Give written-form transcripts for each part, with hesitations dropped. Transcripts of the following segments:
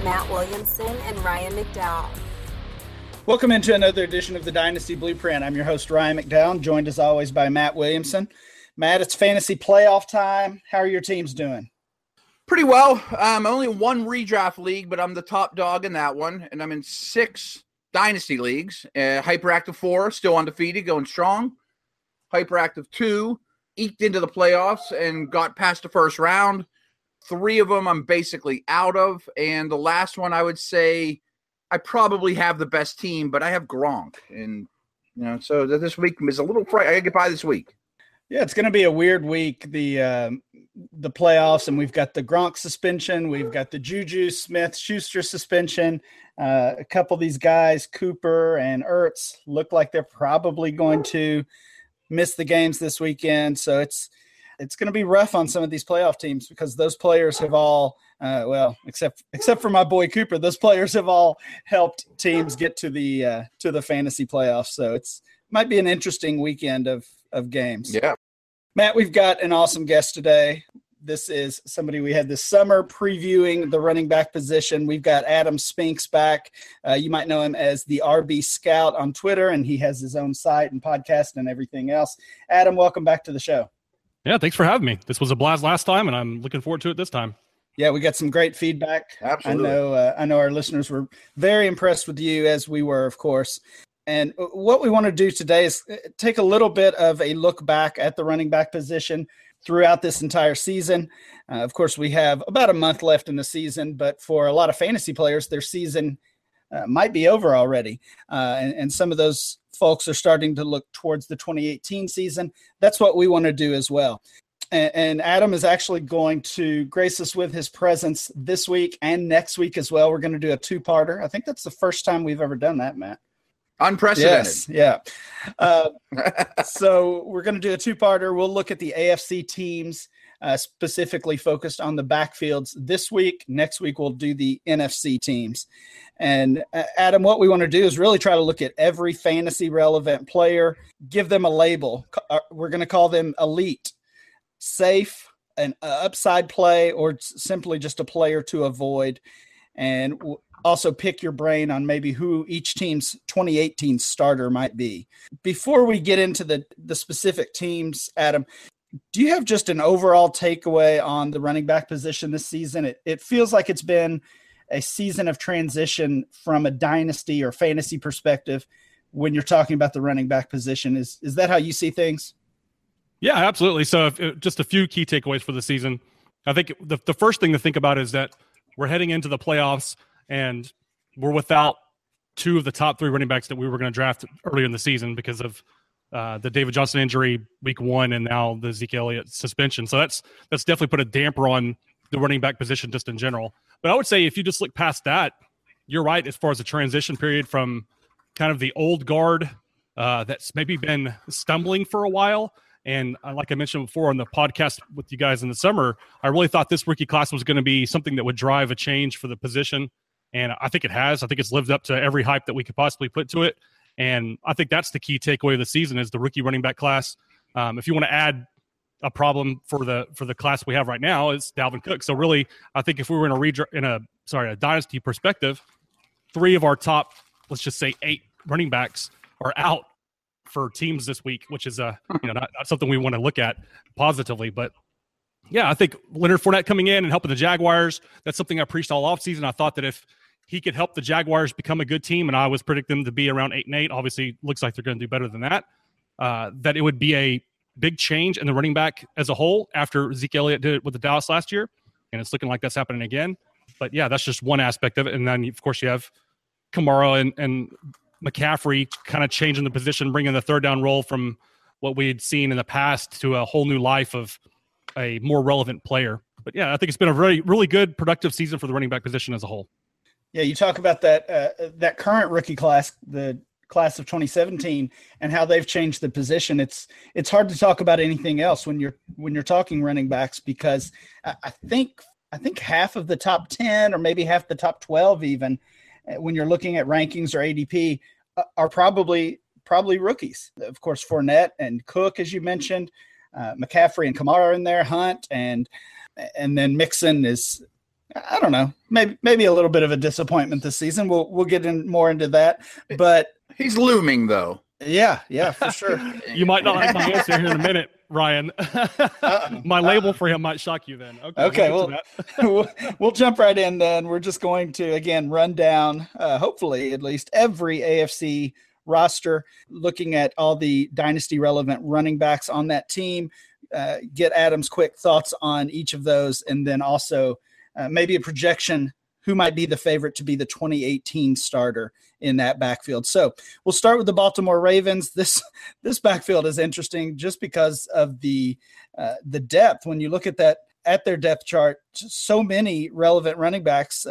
Matt Williamson and Ryan McDowell. Welcome into another edition of the Dynasty Blueprint. I'm your host, Ryan McDowell, joined as always by Matt Williamson. Matt, it's fantasy playoff time. How are your teams doing? Pretty well. Only one redraft league, but I'm the top dog in that one, and I'm in 6 Dynasty leagues. Hyperactive 4, still undefeated, going strong. Hyperactive 2, eked into the playoffs and got past the first round. 3 of them I'm basically out of, and the last one I would say I probably have the best team, but I have Gronk, and so this week is a little I gotta get by this week. Yeah, it's going to be a weird week. The playoffs, and we've got the Gronk suspension, we've got the Juju Smith-Schuster suspension. A couple of these guys, Cooper and Ertz, look like they're probably going to miss the games this weekend. So it's going to be rough on some of these playoff teams because those players have all, except for my boy Cooper, those players have all helped teams get to the fantasy playoffs. So it's might be an interesting weekend of games. Yeah. Matt, we've got an awesome guest today. This is somebody we had this summer previewing the running back position. We've got Adam Spinks back. You might know him as the RB Scout on Twitter, and he has his own site and podcast and everything else. Adam, welcome back to the show. Yeah, thanks for having me. This was a blast last time, and I'm looking forward to it this time. Yeah, we got some great feedback. Absolutely. I know our listeners were very impressed with you, as we were, of course. And what we want to do today is take a little bit of a look back at the running back position throughout this entire season. Of course, we have about a month left in the season, but for a lot of fantasy players, their season might be over already. And some of those folks are starting to look towards the 2018 season. That's what we want to do as well. And Adam is actually going to grace us with his presence this week and next week as well. We're going to do a 2-parter. I think that's the first time we've ever done that, Matt. Unprecedented. Yes, yeah. So we're going to do a 2-parter. We'll look at the AFC teams specifically focused on the backfields this week. Next week, we'll do the NFC teams. And Adam, what we want to do is really try to look at every fantasy relevant player, give them a label. We're going to call them elite, safe, an upside play, or simply just a player to avoid. And also pick your brain on maybe who each team's 2018 starter might be. Before we get into the specific teams, Adam, do you have just an overall takeaway on the running back position this season? It feels like it's been a season of transition from a dynasty or fantasy perspective when you're talking about the running back position. Is that how you see things? Yeah, absolutely. So just a few key takeaways for the season. I think the first thing to think about is that we're heading into the playoffs and we're without 2 of the top 3 running backs that we were going to draft earlier in the season because of the David Johnson injury week 1 and now the Zeke Elliott suspension. So that's definitely put a damper on the running back position just in general. But I would say if you just look past that, you're right as far as the transition period from kind of the old guard that's maybe been stumbling for a while. And like I mentioned before on the podcast with you guys in the summer, I really thought this rookie class was going to be something that would drive a change for the position. And I think it has. I think it's lived up to every hype that we could possibly put to it. And I think that's the key takeaway of the season is the rookie running back class. If you want to add a problem for the class we have right now, it's Dalvin Cook. So really, I think if we were in a dynasty perspective, 3 of our top, let's just say 8 running backs are out for teams this week, which is not something we want to look at positively. But yeah, I think Leonard Fournette coming in and helping the Jaguars, that's something I preached all offseason. I thought that if he could help the Jaguars become a good team, and I was predicting them to be around 8-8, obviously looks like they're going to do better than that, that it would be a big change in the running back as a whole after Zeke Elliott did it with the Dallas last year. And it's looking like that's happening again. But yeah, that's just one aspect of it. And then of course you have Kamara and McCaffrey kind of changing the position, bringing the third down role from what we had seen in the past to a whole new life of a more relevant player. But yeah, I think it's been a really good, productive season for the running back position as a whole. Yeah, you talk about that current rookie class, the class of 2017, and how they've changed the position. It's hard to talk about anything else when you're talking running backs, because I think half of the top 10 or maybe half the top 12 even, when you're looking at rankings or ADP, are probably rookies. Of course, Fournette and Cook, as you mentioned, McCaffrey and Kamara in there, Hunt, and then Mixon is I don't know, maybe a little bit of a disappointment this season. We'll get more into that, but he's looming though. Yeah, for sure. You might not like my answer here in a minute, Ryan. My label for him might shock you then. Okay, we'll jump right in then. We're just going to, again, run down, hopefully at least, every AFC roster, looking at all the dynasty-relevant running backs on that team, get Adam's quick thoughts on each of those, and then also maybe a projection who might be the favorite to be the 2018 starter in that backfield. So we'll start with the Baltimore Ravens. This backfield is interesting just because of the depth. When you look at their depth chart, so many relevant running backs.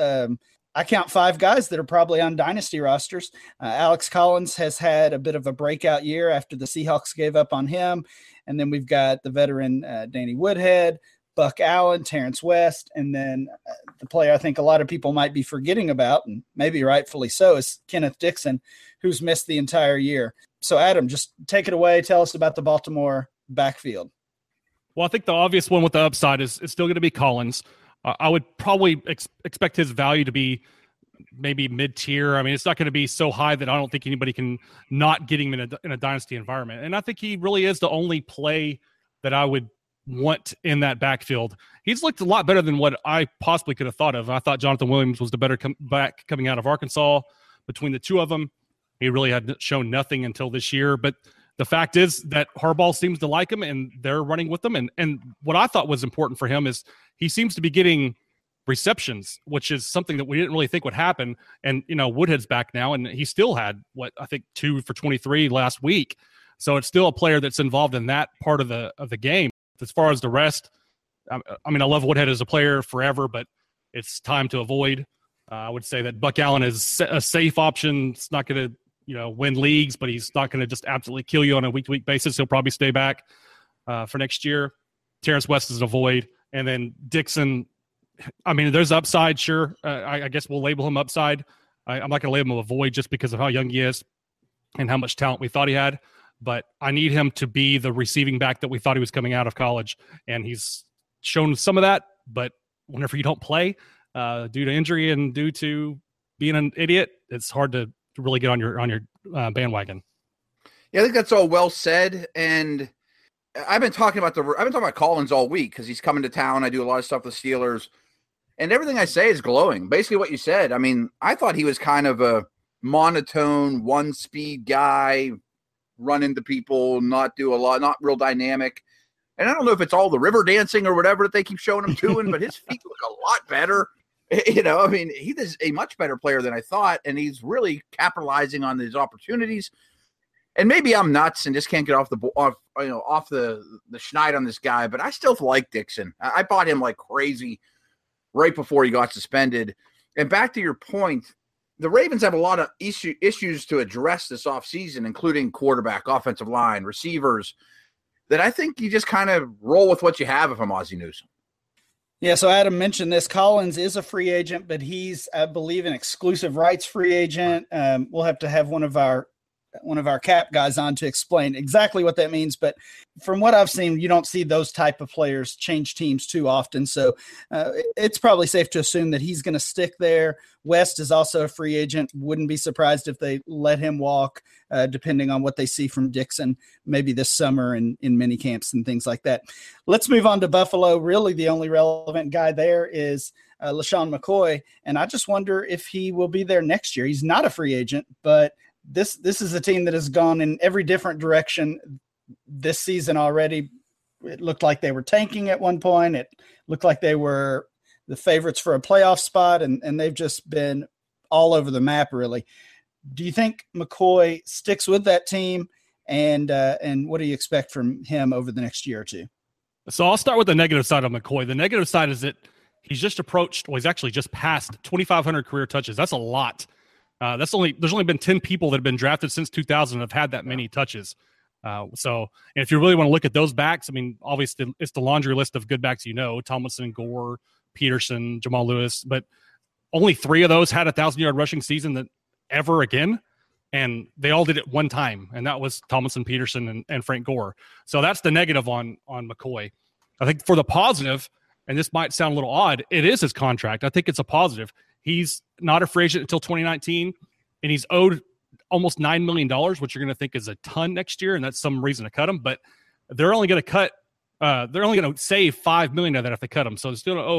I count 5 guys that are probably on dynasty rosters. Alex Collins has had a bit of a breakout year after the Seahawks gave up on him. And then we've got the veteran Danny Woodhead, Buck Allen, Terrence West, and then the player I think a lot of people might be forgetting about, and maybe rightfully so, is Kenneth Dixon, who's missed the entire year. So, Adam, just take it away. Tell us about the Baltimore backfield. Well, I think the obvious one with the upside is still going to be Collins. I would probably expect his value to be maybe mid-tier. I mean, it's not going to be so high that I don't think anybody can not get him in a dynasty environment. And I think he really is the only play that I would want in that backfield. He's looked a lot better than what I possibly could have thought of. I thought Jonathan Williams was the better back coming out of Arkansas. Between the two of them, he really had shown nothing until this year. But the fact is that Harbaugh seems to like him, and they're running with him. And what I thought was important for him is he seems to be getting receptions, which is something that we didn't really think would happen. And, Woodhead's back now, and he still had, 2 for 23 last week. So it's still a player that's involved in that part of the game. As far as the rest, I love Woodhead as a player forever, but it's time to avoid. I would say that Buck Allen is a safe option. It's not going to, win leagues, but he's not going to just absolutely kill you on a week-to-week basis. He'll probably stay back for next year. Terrence West is an avoid. And then Dixon, there's upside, sure. I guess we'll label him upside. I'm not going to label him avoid just because of how young he is and how much talent we thought he had. But I need him to be the receiving back that we thought he was coming out of college. And he's shown some of that, but whenever you don't play due to injury and due to being an idiot, it's hard to really get on your bandwagon. Yeah, I think that's all well said. And I've been talking about Collins all week because he's coming to town. I do a lot of stuff with Steelers, and everything I say is glowing. Basically what you said. I thought he was kind of a monotone, one-speed guy, run into people, not do a lot, not real dynamic. And I don't know if it's all the river dancing or whatever that they keep showing him doing, but his feet look a lot better. He is a much better player than I thought, and he's really capitalizing on these opportunities. And maybe I'm nuts and just can't get off the schneid on this guy, but I still like Dixon. I bought him like crazy right before he got suspended. And back to your point, the Ravens have a lot of issues to address this offseason, including quarterback, offensive line, receivers, that I think you just kind of roll with what you have if I'm Ozzie Newsome. Yeah, so Adam mentioned this. Collins is a free agent, but he's, I believe, an exclusive rights free agent. We'll have to have one of our cap guys on to explain exactly what that means. But from what I've seen, you don't see those type of players change teams too often. So it's probably safe to assume that he's going to stick there. West is also a free agent. Wouldn't be surprised if they let him walk, depending on what they see from Dixon, maybe this summer in mini camps and things like that. Let's move on to Buffalo. Really the only relevant guy there is LaShawn McCoy. And I just wonder if he will be there next year. He's not a free agent, but this is a team that has gone in every different direction this season already. It looked like they were tanking at one point. It looked like they were the favorites for a playoff spot, and they've just been all over the map, really. Do you think McCoy sticks with that team, and what do you expect from him over the next year or two? So I'll start with the negative side of McCoy. The negative side is that he's actually just passed 2,500 career touches. That's a lot. There's only been 10 people that have been drafted since 2000 that have had that many touches. So if you really want to look at those backs, obviously it's the laundry list of good backs, Tomlinson, Gore, Peterson, Jamal Lewis, but only 3 of those had 1,000-yard rushing season that ever again, and they all did it one time, and that was Tomlinson, Peterson, and Frank Gore. So that's the negative on McCoy. I think for the positive, and this might sound a little odd, it is his contract. I think it's a positive. He's not a free agent until 2019, and he's owed almost $9 million, which you're going to think is a ton next year, and that's some reason to cut him. But they're only going to they're only going to save $5 million of that if they cut him. So they're still going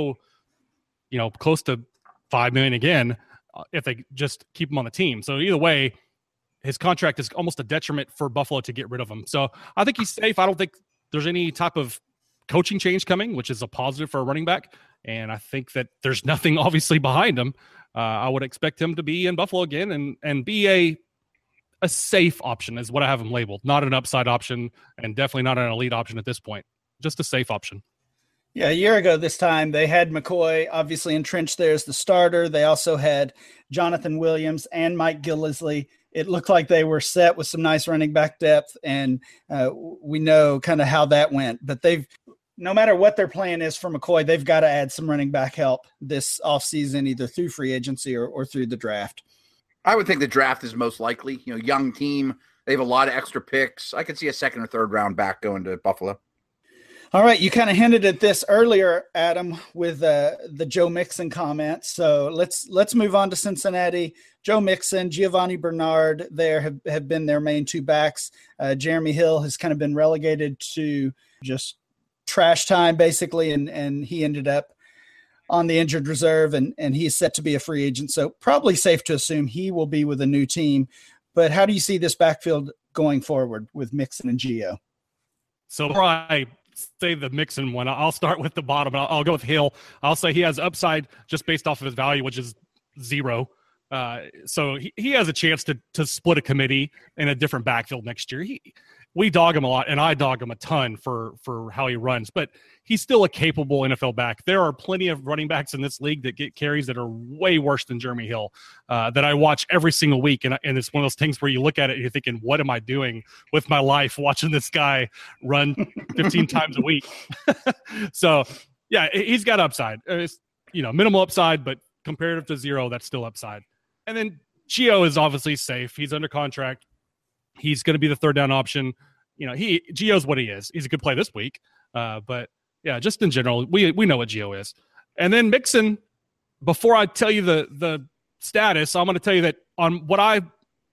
to owe, close to $5 million again if they just keep him on the team. So either way, his contract is almost a detriment for Buffalo to get rid of him. So I think he's safe. I don't think there's any type of coaching change coming, which is a positive for a running back. And I think that there's nothing obviously behind him. I would expect him to be in Buffalo again and be a safe option is what I have him labeled. Not an upside option and definitely not an elite option at this point. Just a safe option. Yeah, a year ago this time, they had McCoy obviously entrenched there as the starter. They also had Jonathan Williams and Mike Gillislee. It looked like they were set with some nice running back depth, and we know kind of how that went. But no matter what their plan is for McCoy, they've got to add some running back help this offseason, either through free agency or through the draft. I would think the draft is most likely. Young team. They have a lot of extra picks. I could see a second or third round back going to Buffalo. All right, you kind of hinted at this earlier, Adam, with the Joe Mixon comment. So let's move on to Cincinnati. Joe Mixon, Giovanni Bernard there have been their main two backs. Jeremy Hill has kind of been relegated to just trash time, basically, and he ended up on the injured reserve, and he's set to be a free agent. So probably safe to assume he will be with a new team. But how do you see this backfield going forward with Mixon and Gio? So before I say the Mixon one, I'll start with the bottom. I'll go with Hill. I'll say he has upside just based off of his value, which is 0. So he has a chance to split a committee in a different backfield next year. We dog him a lot, and I dog him a ton for how he runs, but he's still a capable NFL back. There are plenty of running backs in this league that get carries that are way worse than Jeremy Hill that I watch every single week, and it's one of those things where you look at it and you're thinking, what am I doing with my life watching this guy run 15 times a week? So, yeah, he's got upside. It's, minimal upside, but comparative to 0, that's still upside. And then Gio is obviously safe. He's under contract. He's going to be the third down option. Gio's what he is. He's a good play this week. But yeah, just in general, we know what Gio is. And then Mixon, before I tell you the status, I'm going to tell you that on what I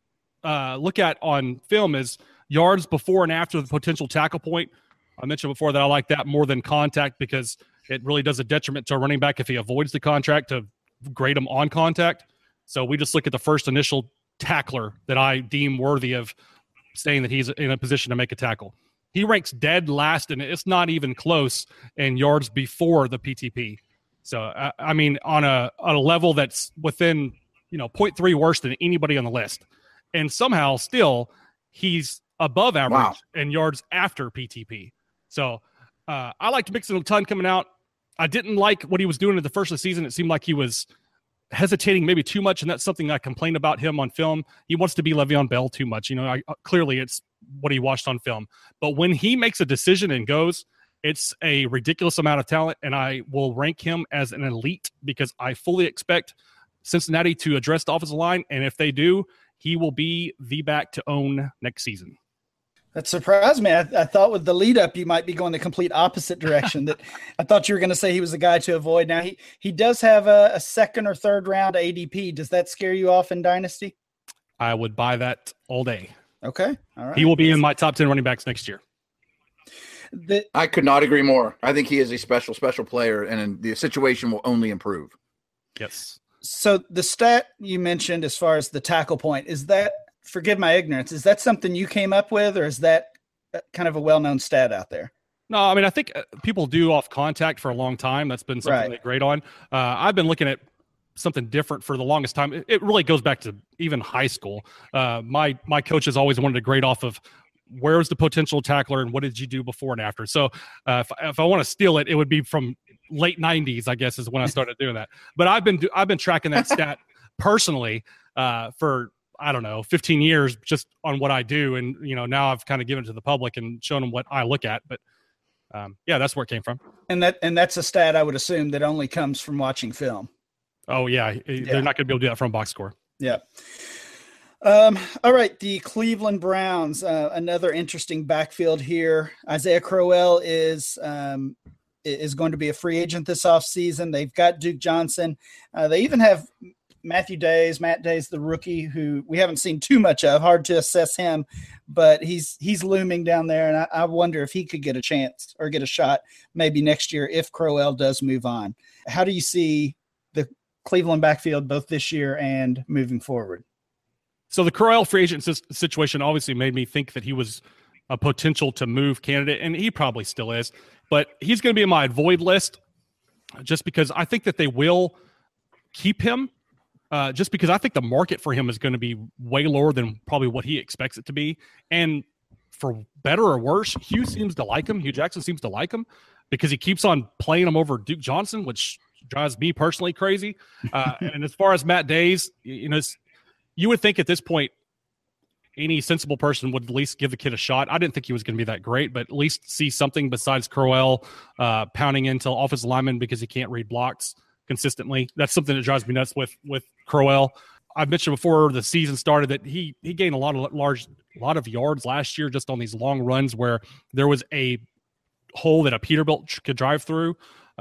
look at on film is yards before and after the potential tackle point. I mentioned before that I like that more than contact because it really does a detriment to a running back if he avoids the contact to grade him on contact. So we just look at the first initial tackler that I deem worthy of saying that he's in a position to make a tackle. He ranks dead last, and it's not even close in yards before the PTP. So, I mean, on a level that's within, 0.3 worse than anybody on the list. And somehow still he's above average in yards after PTP. So I liked Mixon a ton coming out. I didn't like what he was doing at the first of the season. It seemed like he was hesitating maybe too much, and that's something I complained about him on film. He wants to be Le'Veon Bell too much. Clearly it's what he watched on film. But when he makes a decision and goes, it's a ridiculous amount of talent, and I will rank him as an elite because I fully expect Cincinnati to address the offensive line, and if they do, he will be the back to own next season. That surprised me. I thought with the lead up, you might be going the complete opposite direction. That I thought you were going to say he was the guy to avoid. Now he does have a second or third round ADP. Does that scare you off in Dynasty? I would buy that all day. Okay. All right. He will be in my top 10 running backs next year. I could not agree more. I think he is a special player, and the situation will only improve. Yes. So the stat you mentioned as far as the tackle point, is that, forgive my ignorance, is that something you came up with, or is that kind of a well-known stat out there? No, I mean, I think people do off contact for a long time. That's been something they grade on. I've been looking at something different for the longest time. It really goes back to even high school. My coaches always wanted to grade off of where's the potential tackler and what did you do before and after. So if I want to steal it, it would be from late 90s, I guess, is when I started doing that. But I've been tracking that stat personally for, I don't know, 15 years just on what I do. And, now I've kind of given it to the public and shown them what I look at. But yeah, that's where it came from. And that's a stat I would assume that only comes from watching film. Oh yeah. They're not going to be able to do that from box score. Yeah. All right. The Cleveland Browns, another interesting backfield here. Isaiah Crowell is is going to be a free agent this offseason. They've got Duke Johnson. They even have Matt Days, the rookie, who we haven't seen too much of. Hard to assess him, but he's looming down there, and I wonder if he could get a chance or get a shot maybe next year if Crowell does move on. How do you see the Cleveland backfield both this year and moving forward? So the Crowell free agent situation obviously made me think that he was a potential to move candidate, and he probably still is. But he's going to be in my avoid list just because I think that they will keep him. Just because I think the market for him is going to be way lower than probably what he expects it to be. And for better or worse, Hugh seems to like him. Hugh Jackson seems to like him because he keeps on playing him over Duke Johnson, which drives me personally crazy. And as far as Matt Days, you would think at this point, any sensible person would at least give the kid a shot. I didn't think he was going to be that great, but at least see something besides Crowell pounding into offensive linemen because he can't read blocks consistently. That's something that drives me nuts with Crowell. I mentioned before the season started that he gained a lot of yards last year just on these long runs where there was a hole that a Peterbilt could drive through,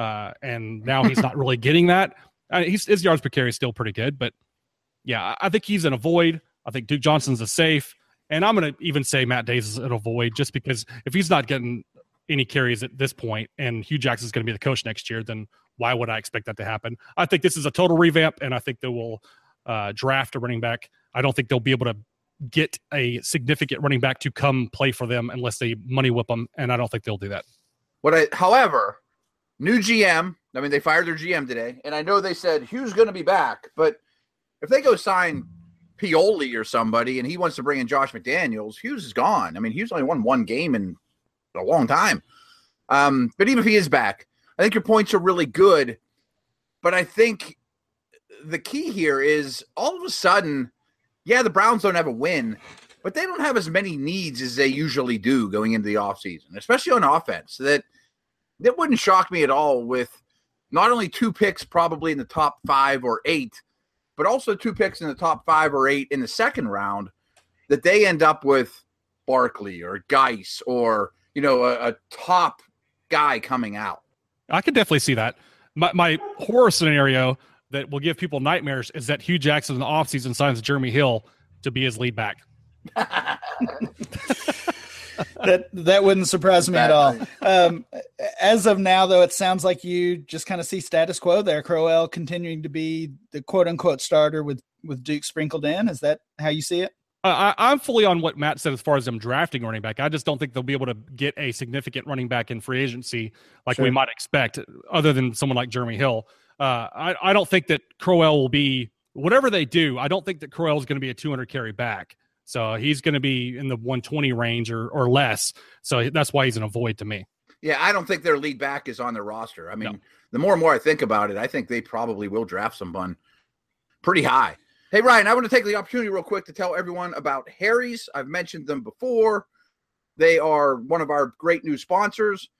and now he's not really getting that. His yards per carry is still pretty good, but yeah, I think he's an avoid. I think Duke Johnson's a safe, and I'm going to even say Matt Days is an avoid just because if he's not getting any carries at this point and Hugh Jackson's going to be the coach next year, then why would I expect that to happen? I think this is a total revamp, and I think they will draft a running back. I don't think they'll be able to get a significant running back to come play for them unless they money whip them, and I don't think they'll do that. However, new GM, I mean, they fired their GM today, and I know they said Hugh's going to be back, but if they go sign Pioli or somebody and he wants to bring in Josh McDaniels, Hughes is gone. I mean, Hughes only won one game in a long time. But even if he is back, I think your points are really good. But I think the key here is all of a sudden, yeah, the Browns don't have a win, but they don't have as many needs as they usually do going into the offseason, especially on offense. That wouldn't shock me at all with not only 2 picks probably in the top 5 or 8, but also 2 picks in the top 5 or 8 in the second round, that they end up with Barkley or Geis or, a top guy coming out. I could definitely see that. My horror scenario that will give people nightmares is that Hugh Jackson in the offseason signs Jeremy Hill to be his lead back. That wouldn't surprise me at all. As of now, though, it sounds like you just kind of see status quo there. Crowell continuing to be the quote-unquote starter with Duke sprinkled in. Is that how you see it? I'm fully on what Matt said as far as them drafting running back. I just don't think they'll be able to get a significant running back in free agency like we might expect, other than someone like Jeremy Hill. I don't think that Crowell will be – whatever they do, I don't think that Crowell is going to be a 200-carry back. So he's going to be in the 120 range or less. So that's why he's an avoid to me. Yeah, I don't think their lead back is on their roster. I mean, The more and more I think about it, I think they probably will draft someone pretty high. Hey, Ryan, I want to take the opportunity real quick to tell everyone about Harry's. I've mentioned them before. They are one of our great new sponsors.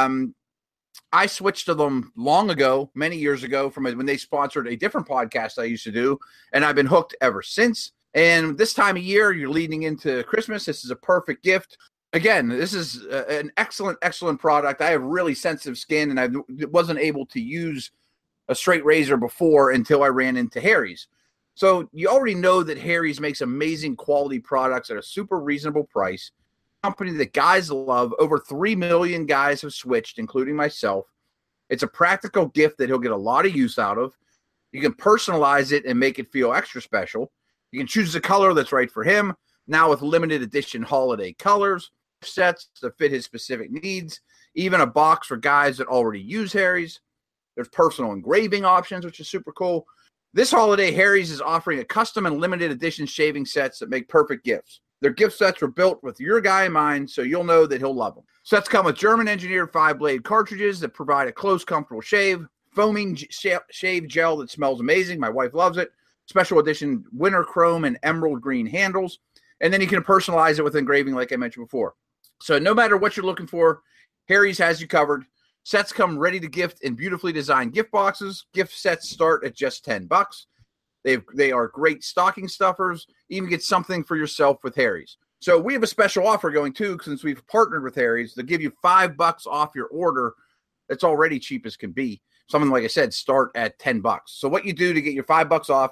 I switched to them long ago, many years ago, from when they sponsored a different podcast I used to do, and I've been hooked ever since. And this time of year, you're leading into Christmas. This is a perfect gift. Again, this is an excellent, excellent product. I have really sensitive skin, and I wasn't able to use a straight razor before until I ran into Harry's. So you already know that Harry's makes amazing quality products at a super reasonable price. A company that guys love. Over 3 million guys have switched, including myself. It's a practical gift that he'll get a lot of use out of. You can personalize it and make it feel extra special. You can choose a color that's right for him. Now with limited edition holiday colors, sets to fit his specific needs, even a box for guys that already use Harry's. There's personal engraving options, which is super cool. This holiday, Harry's is offering a custom and limited edition shaving sets that make perfect gifts. Their gift sets were built with your guy in mind, so you'll know that he'll love them. Sets come with German-engineered 5-blade cartridges that provide a close, comfortable shave, foaming shave gel that smells amazing. My wife loves it. Special edition winter chrome and emerald green handles. And then you can personalize it with engraving like I mentioned before. So no matter what you're looking for, Harry's has you covered. Sets come ready to gift in beautifully designed gift boxes. Gift sets start at just $10. They are great stocking stuffers. Even get something for yourself with Harry's. So we have a special offer going too, since we've partnered with Harry's. They'll give you $5 off your order It's already cheap as can be. Something like I said, start at $10. So what you do to get your $5 off,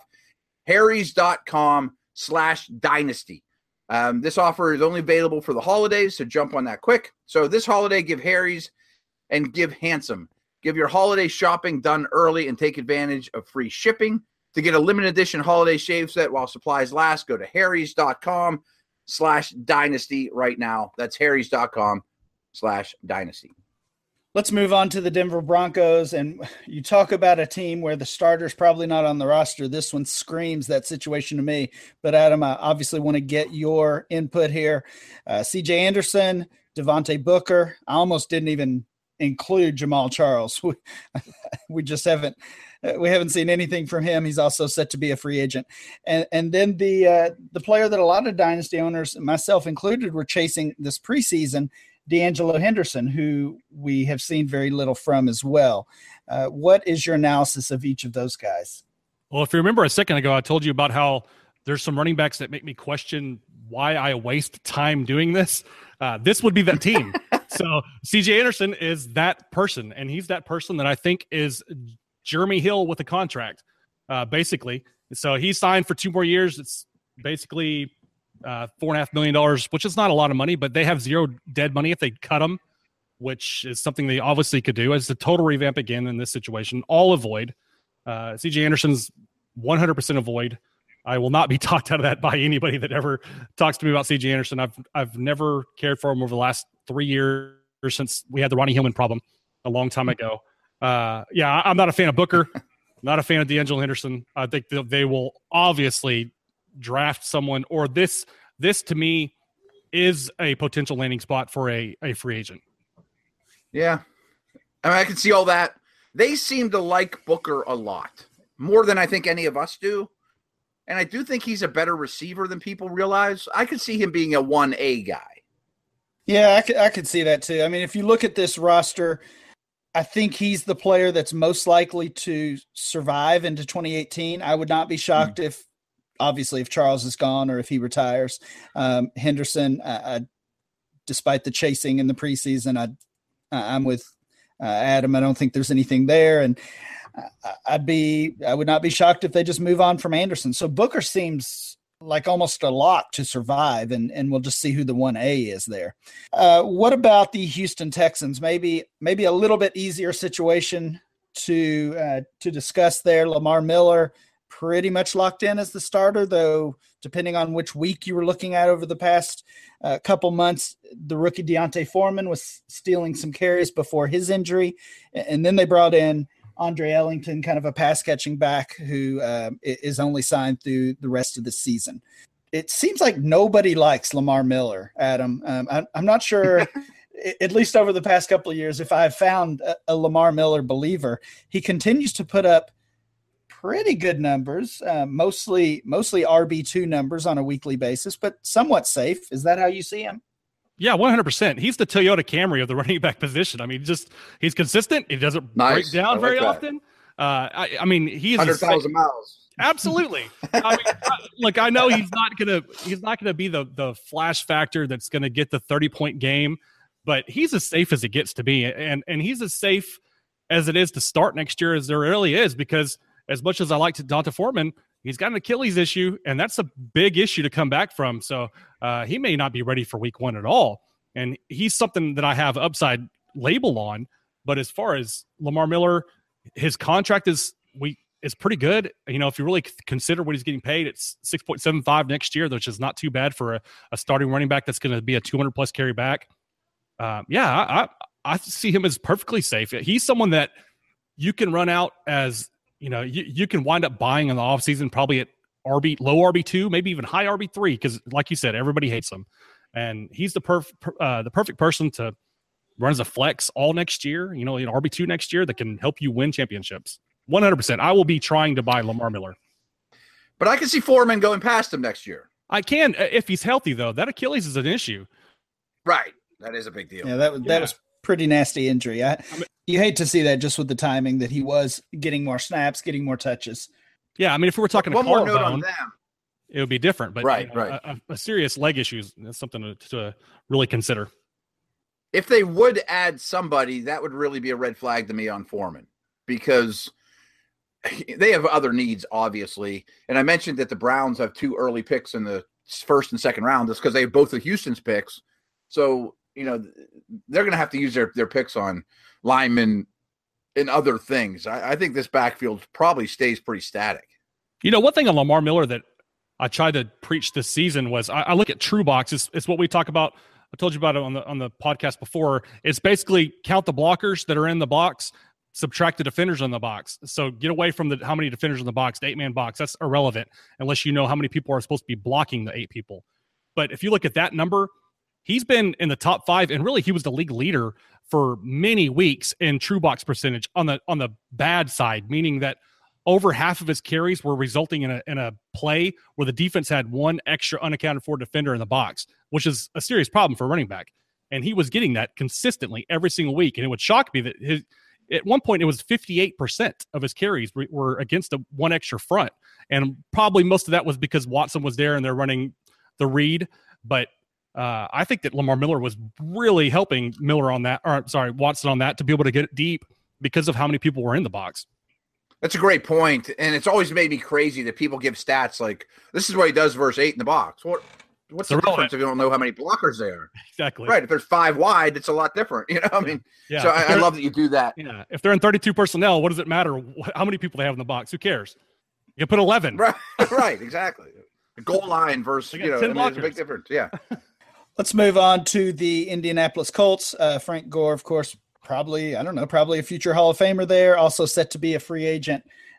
harrys.com/dynasty. This offer is only available for the holidays, so jump on that quick. So this holiday, give Harry's and give handsome. Give your holiday shopping done early and take advantage of free shipping. To get a limited edition holiday shave set while supplies last, go to harrys.com/dynasty right now. That's harrys.com/dynasty. Let's move on to the Denver Broncos. And you talk about a team where the starter's probably not on the roster. This one screams that situation to me. But, Adam, I obviously want to get your input here. C.J. Anderson, Devontae Booker. I almost didn't even include Jamal Charles. We just haven't seen anything from him. He's also set to be a free agent. And then the player that a lot of dynasty owners, myself included, were chasing this preseason, D'Angelo Henderson, who we have seen very little from as well. What is your analysis of each of those guys? Well, if you remember a second ago, I told you about how there's some running backs that make me question why I waste time doing this. This would be that team. So C.J. Anderson is that person, and he's that person that I think is Jeremy Hill with a contract, basically. So he signed for 2 more years. It's basically $4.5 million, which is not a lot of money, but they have zero dead money if they cut him, which is something they obviously could do. It's a total revamp again in this situation. All avoid. C.J. Anderson's 100% avoid. I will not be talked out of that by anybody that ever talks to me about C.J. Anderson. I've never cared for him over the last 3 years since we had the Ronnie Hillman problem a long time ago. I'm not a fan of Booker, not a fan of D'Angelo Henderson. I think they will obviously draft someone, or this to me is a potential landing spot for a free agent. Yeah. I mean, I can see all that. They seem to like Booker a lot, more than I think any of us do. And I do think he's a better receiver than people realize. I could see him being a 1A guy. Yeah, I could see that too. I mean, if you look at this roster, I think he's the player that's most likely to survive into 2018. I would not be shocked if Charles is gone or if he retires. Henderson, despite the chasing in the preseason, I'm with Adam. I don't think there's anything there, and I would not be shocked if they just move on from Anderson. So Booker seems like almost a lock to survive, and we'll just see who the 1A is there. What about the Houston Texans? Maybe a little bit easier situation to discuss there. Lamar Miller, pretty much locked in as the starter, though depending on which week you were looking at over the past couple months, the rookie Deontay Foreman was stealing some carries before his injury. And then they brought in Andre Ellington, kind of a pass-catching back who is only signed through the rest of the season. It seems like nobody likes Lamar Miller, Adam. I'm not sure, at least over the past couple of years, if I've found a Lamar Miller believer. He continues to put up pretty good numbers, mostly RB2 numbers on a weekly basis, but somewhat safe. Is that how you see him? Yeah, 100%. He's the Toyota Camry of the running back position. I mean, he's consistent. He doesn't break down very often. I mean, he's 100,000 miles. Absolutely. I know he's not gonna be the flash factor that's gonna get the 30-point game, but he's as safe as it gets to be, and he's as safe as it is to start next year as there really is, because as much as I like D'Onta Foreman, he's got an Achilles issue, and that's a big issue to come back from. So he may not be ready for week 1 at all. And he's something that I have upside label on. But as far as Lamar Miller, his contract is pretty good. You know, if you really consider what he's getting paid, it's $6.75 next year, which is not too bad for a starting running back that's going to be a 200-plus carry back. I see him as perfectly safe. He's someone that you can run out as, you know, you can wind up buying in the offseason probably at low RB2, maybe even high RB3, because like you said, everybody hates him. And he's the perfect person to run as a flex all next year, you know, RB2 next year that can help you win championships. 100%. I will be trying to buy Lamar Miller. But I can see Foreman going past him next year. I can, if he's healthy, though. That Achilles is an issue. Right. That is a big deal. Yeah, that was pretty nasty injury. You hate to see that, just with the timing that he was getting more snaps, getting more touches. Yeah, I mean, if we were talking one more note collarbone, on them, it would be different. But right. A serious leg issue is something to really consider. If they would add somebody, that would really be a red flag to me on Foreman, because they have other needs, obviously. And I mentioned that the Browns have 2 early picks in the first and second round. That's because they have both of Houston's picks. So, they're going to have to use their picks on linemen and other things. I think this backfield probably stays pretty static. One thing on Lamar Miller that I tried to preach this season was I look at true box. It's what we talk about. I told you about it on the podcast before. It's basically count the blockers that are in the box, subtract the defenders in the box. So get away from how many defenders in the box, the 8-man box. That's irrelevant unless you know how many people are supposed to be blocking the 8 people. But if you look at that number, he's been in the top 5, and really he was the league leader for many weeks in true box percentage on the bad side, meaning that over half of his carries were resulting in a play where the defense had 1 extra unaccounted for defender in the box, which is a serious problem for a running back. And he was getting that consistently every single week. And it would shock me that at one point it was 58% of his carries were against a 1 extra front. And probably most of that was because Watson was there and they're running the read. But I think that Lamar Miller was really helping Watson on that to be able to get it deep because of how many people were in the box. That's a great point. And it's always made me crazy that people give stats like, this is what he does versus 8 in the box. What's the difference if you don't know how many blockers there are? Exactly. Right. If there's 5 wide, it's a lot different. I mean, yeah. So I love that you do that. Yeah. If they're in 32 personnel, what does it matter how many people they have in the box? Who cares? You can put 11. Right. Right. Exactly. The goal line versus, there's a big difference. Yeah. Let's move on to the Indianapolis Colts. Frank Gore, of course, probably a future Hall of Famer there, also set to be a free agent.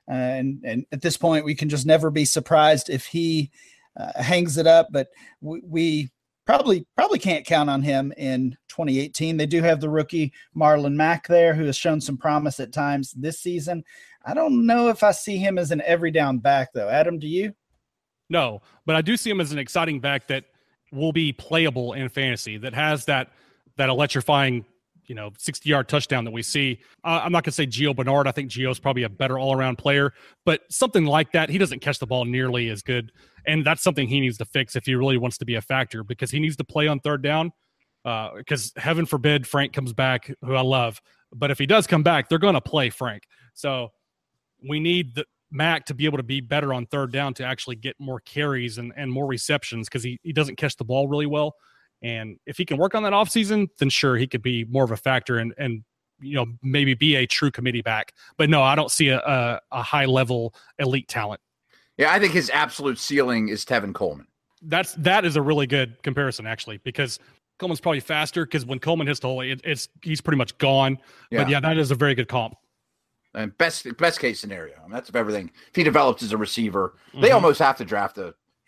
And at this point, we can just never be surprised if he hangs it up. But we probably can't count on him in 2018. They do have the rookie Marlon Mack there, who has shown some promise at times this season. I don't know if I see him as an every down back, though. Adam, do you? No, but I do see him as an exciting back that will be playable in fantasy, that has that electrifying 60-yard touchdown that we see. I'm not going to say Gio Bernard. I think Gio's probably a better all-around player, but something like that. He doesn't catch the ball nearly as good, and that's something he needs to fix if he really wants to be a factor, because he needs to play on third down, because heaven forbid Frank comes back, who I love. But if he does come back, they're going to play Frank. So we need Mac to be able to be better on third down to actually get more carries and more receptions, because he doesn't catch the ball really well. And if he can work on that offseason, then sure, he could be more of a factor and maybe be a true committee back. But no, I don't see a high-level elite talent. Yeah, I think his absolute ceiling is Tevin Coleman. That is a really good comparison, actually, because Coleman's probably faster, because when Coleman hits the hole, he's pretty much gone. Yeah. But yeah, that is a very good comp. And best case scenario. I mean, that's everything. If he develops as a receiver, they almost have to draft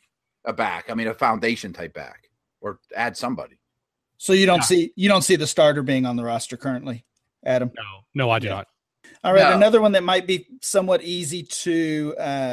a back. I mean, a foundation type back, or add somebody. So you don't see the starter being on the roster currently, Adam? No, I do not. All right, another one that might be somewhat easy to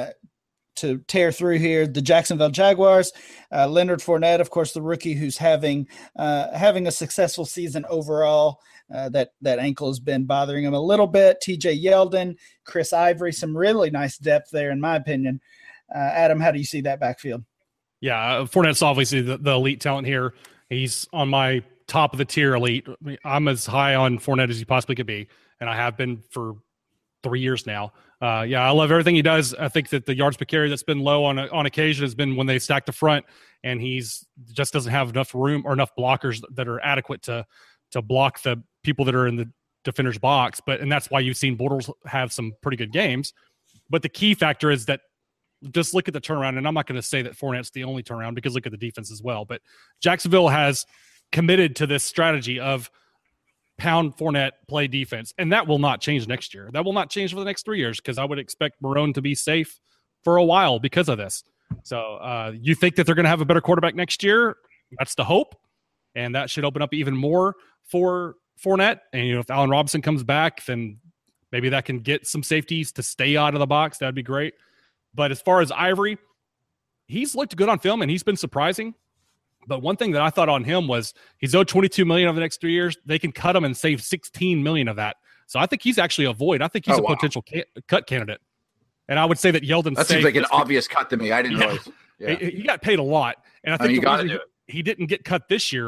tear through here, the Jacksonville Jaguars. Leonard Fournette, of course, the rookie who's having a successful season overall. That ankle has been bothering him a little bit. TJ Yeldon, Chris Ivory, some really nice depth there, in my opinion. Adam, how do you see that backfield? Yeah, Fournette's obviously the elite talent here. He's on my top of the tier elite. I mean, I'm as high on Fournette as you possibly could be, and I have been for 3 years now. I love everything he does. I think that the yards per carry that's been low on occasion has been when they stack the front, and he's just doesn't have enough room or enough blockers that are adequate to block the people that are in the defender's box. And that's why you've seen Bortles have some pretty good games. But the key factor is that just look at the turnaround, and I'm not going to say that Fournette's the only turnaround, because look at the defense as well. But Jacksonville has committed to this strategy of pound Fournette, play defense, and that will not change next year. That will not change for the next 3 years, because I would expect Marrone to be safe for a while because of this. So you think that they're going to have a better quarterback next year? That's the hope, and that should open up even more for Fournette. And if Allen Robinson comes back, then maybe that can get some safeties to stay out of the box. That'd be great. But as far as Ivory, he's looked good on film, and he's been surprising. But one thing that I thought on him was he's owed $22 million over the next 3 years. They can cut him and save $16 million of that. So I think he's actually a void. I think he's potential cut candidate. And I would say that Yeldon. That seems like an obvious cut to me. I didn't realize. Yeah. He got paid a lot, and I think the reason he didn't get cut this year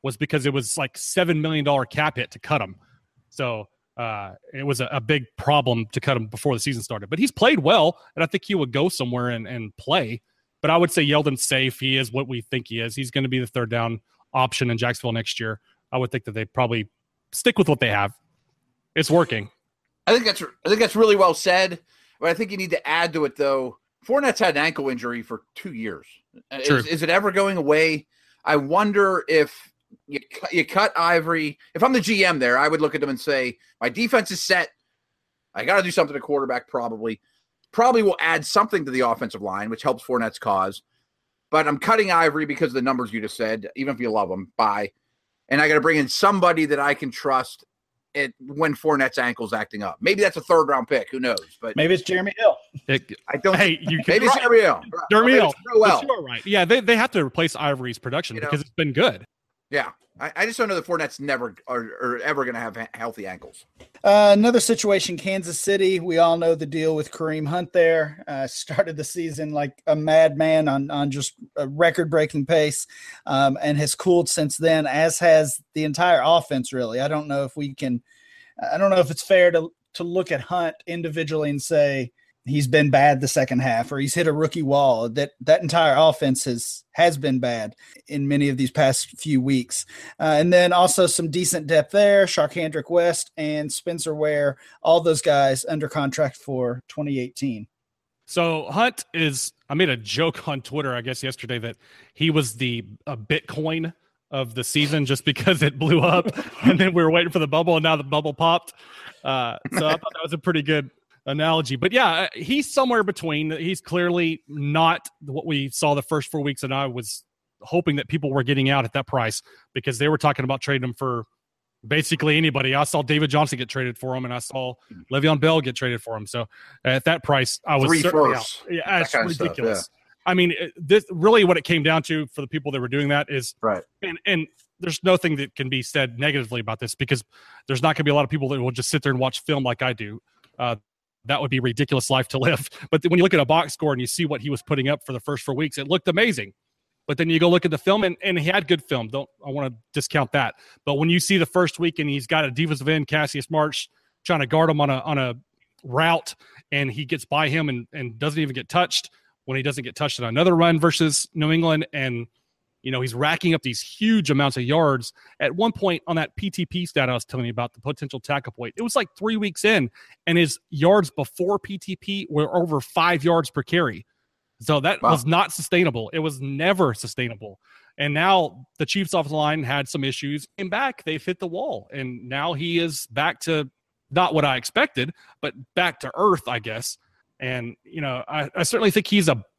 was because it was like $7 million cap hit to cut him. So it was a big problem to cut him before the season started. But he's played well, and I think he would go somewhere and play. But I would say Yeldon's safe. He is what we think he is. He's going to be the third down option in Jacksonville next year. I would think that they probably stick with what they have. It's working. I think that's really well said. But I think you need to add to it, though. Fournette's had an ankle injury for 2 years. Is it ever going away? I wonder if you cut Ivory. If I'm the GM there, I would look at them and say, my defense is set. I got to do something to quarterback probably. Probably will add something to the offensive line, which helps Fournette's cause. But I'm cutting Ivory because of the numbers you just said, even if you love him, bye. And I got to bring in somebody that I can trust when Fournette's ankle's acting up. Maybe that's a third-round pick. Who knows? But maybe it's Jeremy Hill. I don't. Hey, maybe it's Jeremy Hill. Jeremy Hill. Well. You're right. Yeah, they have to replace Ivory's production because it's been good. Yeah. I just don't know that Fournette's never or ever going to have healthy ankles. Another situation, Kansas City. We all know the deal with Kareem Hunt there. Started the season like a madman on just a record-breaking pace and has cooled since then, as has the entire offense, really. I don't know if it's fair to look at Hunt individually and say he's been bad the second half or he's hit a rookie wall. That entire offense has been bad in many of these past few weeks. And then also some decent depth there, Sharkhandrick West and Spencer Ware, all those guys under contract for 2018. So Hunt I made a joke on Twitter, I guess yesterday, that he was the Bitcoin of the season just because it blew up and then we were waiting for the bubble and now the bubble popped. So I thought that was a pretty good analogy. But yeah, he's somewhere between. He's clearly not what we saw the first 4 weeks, and I was hoping that people were getting out at that price because they were talking about trading him for basically anybody. I saw David Johnson get traded for him, and I saw Le'Veon Bell get traded for him. So at that price, I was certainly out. Yeah, it's ridiculous. Stuff, yeah. I mean, this really what it came down to for the people that were doing that is right. And there's nothing that can be said negatively about this because there's not going to be a lot of people that will just sit there and watch film like I do. That would be a ridiculous life to live. But when you look at a box score and you see what he was putting up for the first 4 weeks, it looked amazing. But then you go look at the film, and he had good film. I want to discount that. But when you see the first week and he's got a defensive end, Cassius Marsh, trying to guard him on a route, and he gets by him and doesn't even get touched when he doesn't get touched on another run versus New England, and he's racking up these huge amounts of yards. At one point on that PTP stat I was telling you about, the potential tackle point, it was like 3 weeks in, and his yards before PTP were over 5 yards per carry. So that was not sustainable. It was never sustainable. And now the Chiefs offensive line had some issues. Came back, they've hit the wall, and now he is back to not what I expected, but back to earth, I guess. And I certainly think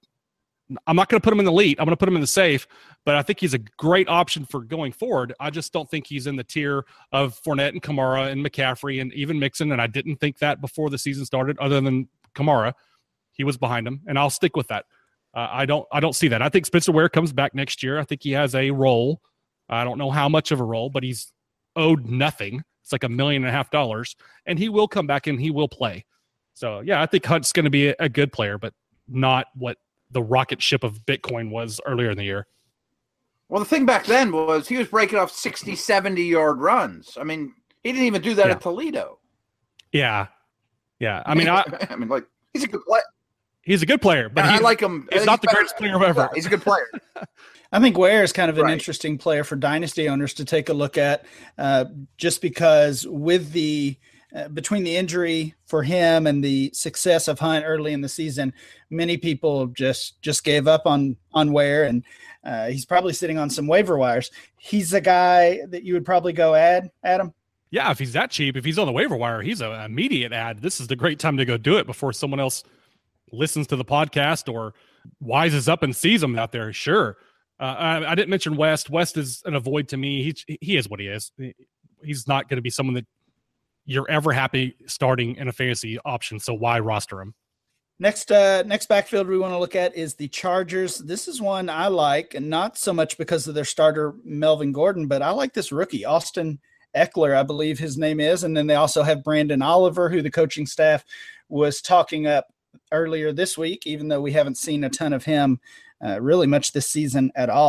I'm not going to put him in the elite. I'm going to put him in the safe, but I think he's a great option for going forward. I just don't think he's in the tier of Fournette and Kamara and McCaffrey and even Mixon, and I didn't think that before the season started other than Kamara. He was behind him, and I'll stick with that. I don't see that. I think Spencer Ware comes back next year. I think he has a role. I don't know how much of a role, but he's owed nothing. It's like $1.5 million, and he will come back and he will play. So, yeah, I think Hunt's going to be a good player, but not what the rocket ship of Bitcoin was earlier in the year. Well, the thing back then was he was breaking off 60, 70-yard runs. I mean, he didn't even do that at Toledo. Yeah. Yeah. I mean, he's a good player. He's a good player, but I like him. He's not the greatest player ever. Yeah, he's a good player. I think Ware is kind of an interesting player for dynasty owners to take a look at, just because with the between the injury for him and the success of Hunt early in the season, many people just gave up on Ware, and he's probably sitting on some waiver wires. He's a guy that you would probably go add, Adam. Yeah, if he's that cheap, if he's on the waiver wire, he's an immediate ad. This is the great time to go do it before someone else listens to the podcast or wises up and sees him out there. Sure. I didn't mention West. West is an avoid to me. He is what he is. He's not going to be someone that you're ever happy starting in a fantasy option. So why roster him? Next backfield we want to look at is the Chargers. This is one I like, and not so much because of their starter Melvin Gordon, but I like this rookie, Austin Eckler, I believe his name is. And then they also have Brandon Oliver, who the coaching staff was talking up earlier this week, even though we haven't seen a ton of him really much this season at all.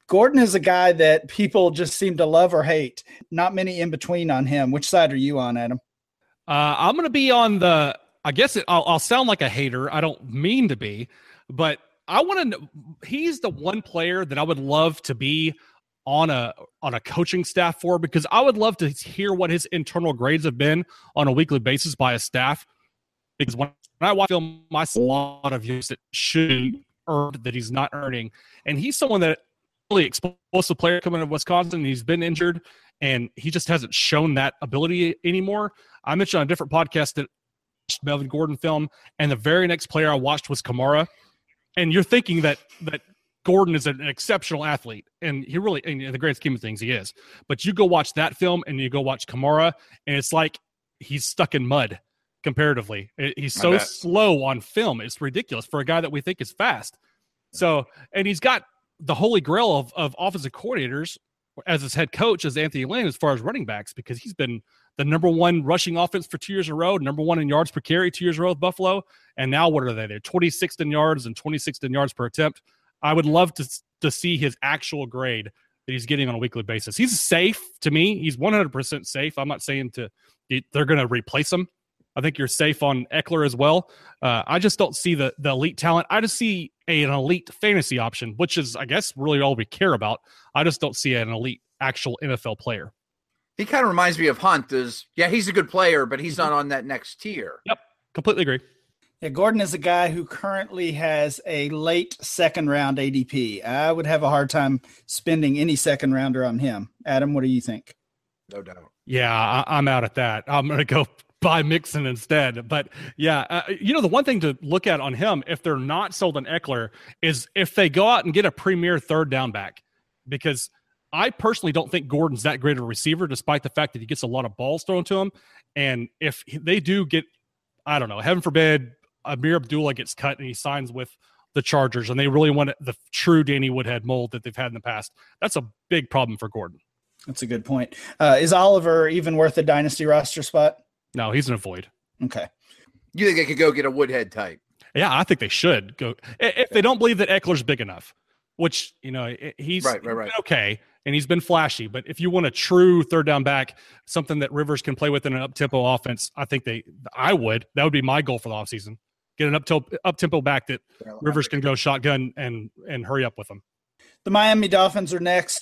Gordon is a guy that people just seem to love or hate. Not many in between on him. Which side are you on, Adam? I'm going to be on the, I guess I'll sound like a hater. I don't mean to be, but I want to, he's the one player that I would love to be on a coaching staff for, because I would love to hear what his internal grades have been on a weekly basis by a staff. Because when I watch film, I see a lot of years that should earn that he's not earning. And he's someone that really explosive player coming out of Wisconsin. He's been injured and he just hasn't shown that ability anymore. I mentioned on a different podcast that Melvin Gordon film, and the very next player I watched was Kamara. And you're thinking that Gordon is an exceptional athlete, and he really, in the grand scheme of things, he is. But you go watch that film and you go watch Kamara, and it's like he's stuck in mud comparatively. He's so slow on film. It's ridiculous for a guy that we think is fast. So, and he's got the holy grail of offensive coordinators as his head coach as Anthony Lynn as far as running backs, because he's been the number one rushing offense for 2 years in a row, number one in yards per carry 2 years in a row with Buffalo. And now what are they? They're 26th in yards and 26th in yards per attempt. I would love to see his actual grade that he's getting on a weekly basis. He's safe to me. He's 100% safe. I'm not saying they're going to replace him. I think you're safe on Eckler as well. I just don't see the elite talent. I just see an elite fantasy option, which is, I guess, really all we care about. I just don't see an elite actual NFL player. He kind of reminds me of Hunt. He's a good player, but he's not on that next tier. Yep, completely agree. Yeah, Gordon is a guy who currently has a late second round ADP. I would have a hard time spending any second rounder on him. Adam, what do you think? No doubt. Yeah, I'm out at that. I'm going to go buy Mixon instead. But yeah, the one thing to look at on him, if they're not sold on Eckler, is if they go out and get a premier third down back, because I personally don't think Gordon's that great of a receiver, despite the fact that he gets a lot of balls thrown to him. And if they do get, I don't know, heaven forbid, Amir Abdullah gets cut and he signs with the Chargers, and they really want the true Danny Woodhead mold that they've had in the past, that's a big problem for Gordon. That's a good point. Is Oliver even worth a dynasty roster spot? No, he's an avoid. Okay. You think they could go get a Woodhead type? Yeah, I think they should go. If they don't believe that Eckler's big enough, which, he's right. Okay, and he's been flashy. But if you want a true third down back, something that Rivers can play with in an up-tempo offense, I think that would be my goal for the offseason. Get an up-tempo back that Rivers can go shotgun and hurry up with them. The Miami Dolphins are next.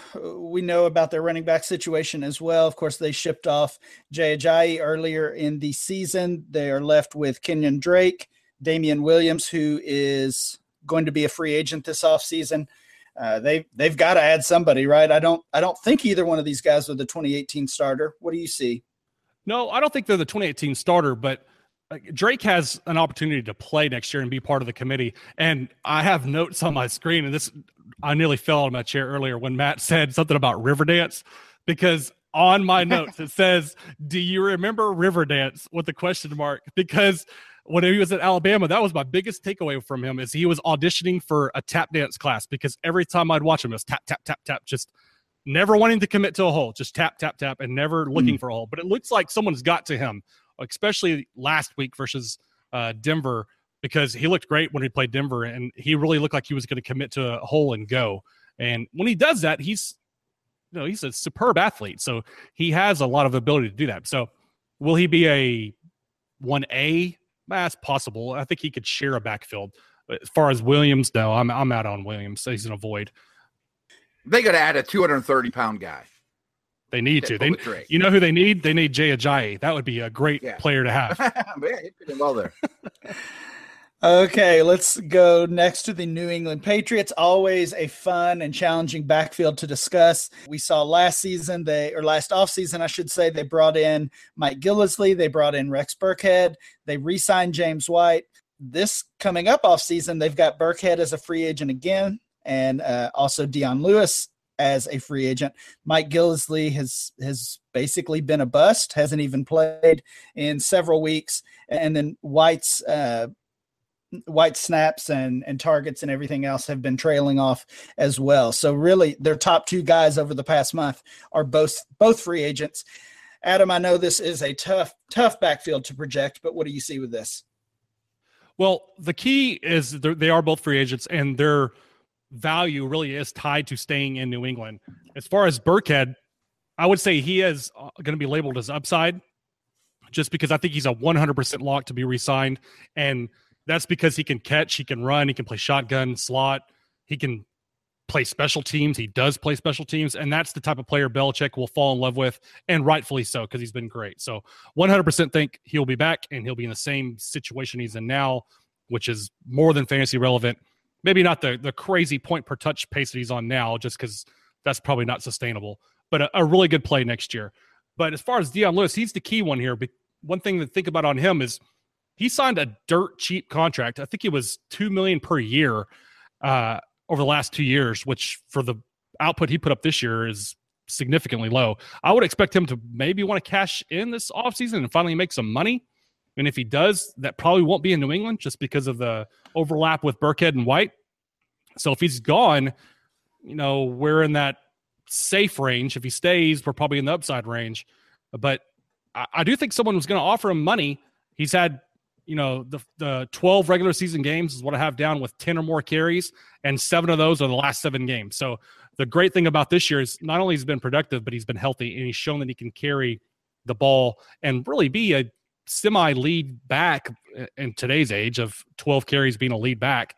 We know about their running back situation as well. Of course, they shipped off Jay Ajayi earlier in the season. They are left with Kenyon Drake, Damian Williams, who is going to be a free agent this offseason. They've got to add somebody, right? I don't think either one of these guys are the 2018 starter. What do you see? No, I don't think they're the 2018 starter, but Drake has an opportunity to play next year and be part of the committee. And I have notes on my screen, and I nearly fell out of my chair earlier when Matt said something about Riverdance, because on my notes it says, "Do you remember Riverdance?" with a question mark, because when he was at Alabama, that was my biggest takeaway from him, is he was auditioning for a tap dance class, because every time I'd watch him, it was tap, tap, tap, tap, just never wanting to commit to a hole, just tap, tap, tap, and never looking for a hole. But it looks like someone's got to him, especially last week versus Denver, because he looked great when he played Denver, and he really looked like he was going to commit to a hole and go. And when he does that, he's a superb athlete. So he has a lot of ability to do that. So will he be a 1A? That's possible. I think he could share a backfield. As far as Williams, no, I'm out on Williams. So he's an avoid. They got to add a 230-pound guy. They need to. You know who they need? They need Jay Ajayi. That would be a great player to have. Yeah, he fit in well there. Okay, let's go next to the New England Patriots. Always a fun and challenging backfield to discuss. We saw last offseason, I should say, they brought in Mike Gillislee. They brought in Rex Burkhead. They re-signed James White. This coming up offseason, they've got Burkhead as a free agent again, and also Dion Lewis as a free agent. Mike Gillislee has basically been a bust, hasn't even played in several weeks. And then White's snaps and targets and everything else have been trailing off as well. So really their top two guys over the past month are both free agents. Adam, I know this is a tough backfield to project, but what do you see with this? Well, the key is they are both free agents, and they're value really is tied to staying in New England. As far as Burkhead, I would say he is going to be labeled as upside just because I think he's a 100% lock to be re-signed. And that's because he can catch, he can run, he can play shotgun, slot, he can play special teams. He does play special teams, and that's the type of player Belichick will fall in love with, and rightfully so because he's been great. So 100% think he'll be back, and he'll be in the same situation he's in now, which is more than fantasy relevant. Maybe not the crazy point per touch pace that he's on now, just because that's probably not sustainable, but a really good play next year. But as far as Dion Lewis, he's the key one here. But one thing to think about on him is he signed a dirt cheap contract. I think it was $2 million per year over the last 2 years, which for the output he put up this year is significantly low. I would expect him to maybe want to cash in this offseason and finally make some money. And if he does, that probably won't be in New England just because of the overlap with Burkhead and White. So if he's gone, we're in that safe range. If he stays, we're probably in the upside range. But I do think someone was going to offer him money. He's had, the 12 regular season games is what I have down with 10 or more carries, and 7 of those are the last 7 games. So the great thing about this year is not only he's been productive, but he's been healthy, and he's shown that he can carry the ball and really be a semi-lead back in today's age of 12 carries being a lead back.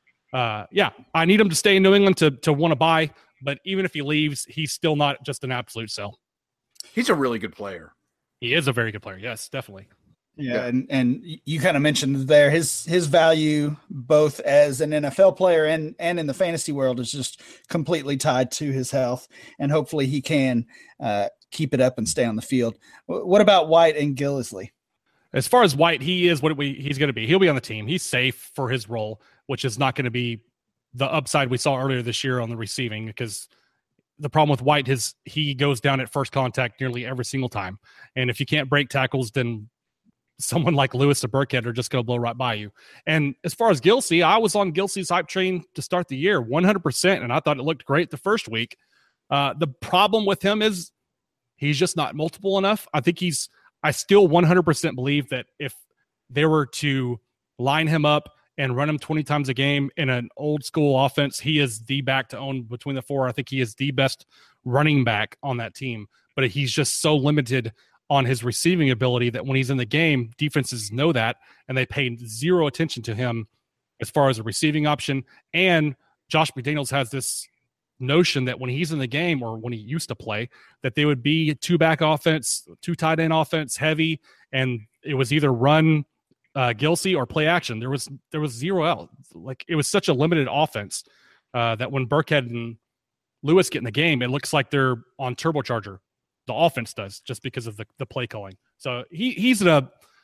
I need him to stay in New England to want to buy, but even if he leaves, he's still not just an absolute sell. He's a really good player. He is a very good player. Yes, definitely. Yeah, and you kind of mentioned there his value both as an NFL player and in the fantasy world is just completely tied to his health, and hopefully he can keep it up and stay on the field. What about White and Gillislee? As far as White, he is what he's going to be. He'll be on the team. He's safe for his role, which is not going to be the upside we saw earlier this year on the receiving, because the problem with White is he goes down at first contact nearly every single time. And if you can't break tackles, then someone like Lewis or Burkhead are just going to blow right by you. And as far as Gilsey, I was on Gilsey's hype train to start the year 100%, and I thought it looked great the first week. The problem with him is he's just not multiple enough. I still 100% believe that if they were to line him up and run him 20 times a game in an old school offense, he is the back to own between the four. I think he is the best running back on that team, but he's just so limited on his receiving ability that when he's in the game, defenses know that, and they pay zero attention to him as far as a receiving option. And Josh McDaniels has this notion that when he's in the game, or when he used to play, that they would be 2-back offense, 2 tight end offense heavy, and it was either run Gilsey or play action. There was zero out. Like, it was such a limited offense that when Burkhead and Lewis get in the game, it looks like they're on turbocharger. The offense does, just because of the play calling. So he's in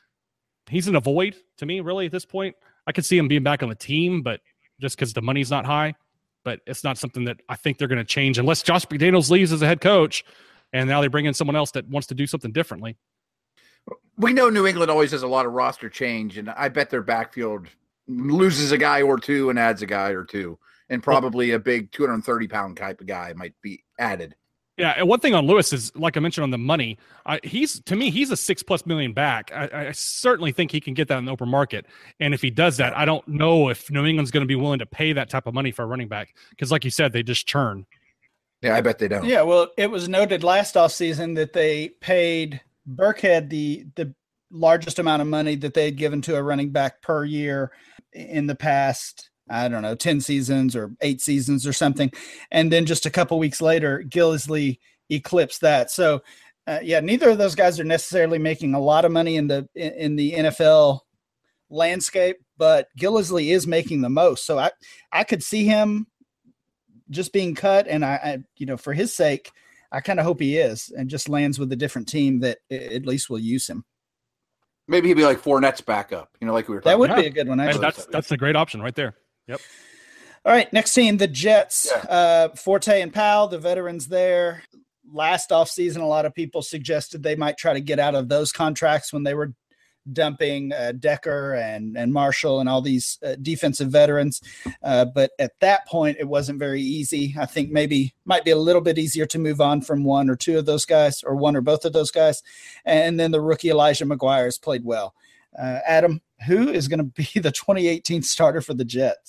a void to me, really, at this point. I could see him being back on the team, but just because the money's not high. But it's not something that I think they're going to change unless Josh McDaniels leaves as a head coach, and now they bring in someone else that wants to do something differently. We know New England always has a lot of roster change, and I bet their backfield loses a guy or two and adds a guy or two, and probably a big 230-pound type of guy might be added. Yeah, and one thing on Lewis is, like I mentioned on the money, he's a $6+ million back. I certainly think he can get that in the open market, and if he does that, I don't know if New England's going to be willing to pay that type of money for a running back, because like you said, they just churn. Yeah, I bet they don't. Yeah, well, it was noted last offseason that they paid Burkhead the largest amount of money that they had given to a running back per year in the past, 10 seasons or 8 seasons or something. And then just a couple weeks later, Gillislee eclipsed that. So neither of those guys are necessarily making a lot of money in the NFL landscape, but Gillislee is making the most. So I could see him just being cut. And I for his sake, I kind of hope he is and just lands with a different team that at least will use him. Maybe he'd be like Fournette's backup, like we were talking That would about. be a good one. Actually. That's a great option right there. Yep. All right, next team, the Jets. Forte and Powell, the veterans there. Last offseason, a lot of people suggested they might try to get out of those contracts when they were dumping Decker and Marshall and all these defensive veterans. But at that point, it wasn't very easy. I think maybe might be a little bit easier to move on from one or two of those guys, or one or both of those guys. And then the rookie Elijah McGuire has played well. Adam, who is going to be the 2018 starter for the Jets?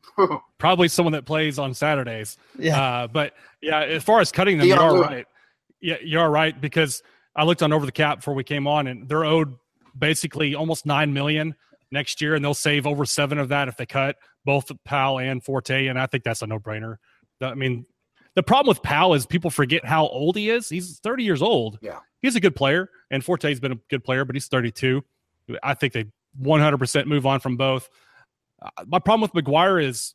Probably someone that plays on Saturdays. Yeah. But yeah, as far as cutting them, you're right. Yeah, you're right, because I looked on Over the Cap before we came on, and they're owed basically almost $9 million next year, and they'll save over 7 of that if they cut both Powell and Forte, and I think that's a no-brainer. I mean, the problem with Powell is people forget how old he is. He's 30 years old. Yeah. He's a good player, and Forte's been a good player, but he's 32. I think they 100% move on from both. My problem with McGuire is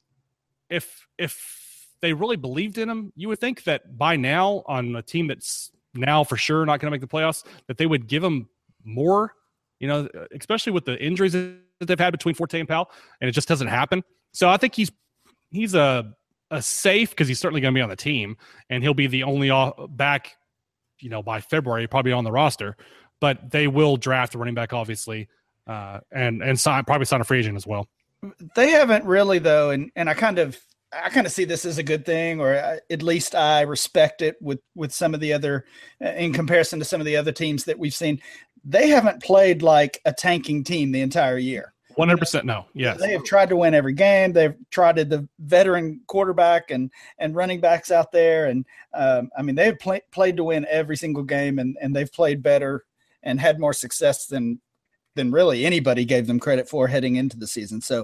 if they really believed in him, you would think that by now, on a team that's now for sure not going to make the playoffs, that they would give him more, especially with the injuries that they've had between Forte and Powell, and it just doesn't happen. So I think he's a safe, because he's certainly going to be on the team, and he'll be the only back, by February, probably on the roster. But they will draft a running back, obviously, and probably sign a free agent as well. They haven't really, though, and I kind of see this as a good thing, or at least I respect it with some of the other, in comparison to some of the other teams that we've seen. They haven't played like a tanking team the entire year. 100% no. Yes. They have tried to win every game. They've trotted the veteran quarterback and running backs out there. And they've played to win every single game, and they've played better and had more success than really anybody gave them credit for heading into the season. So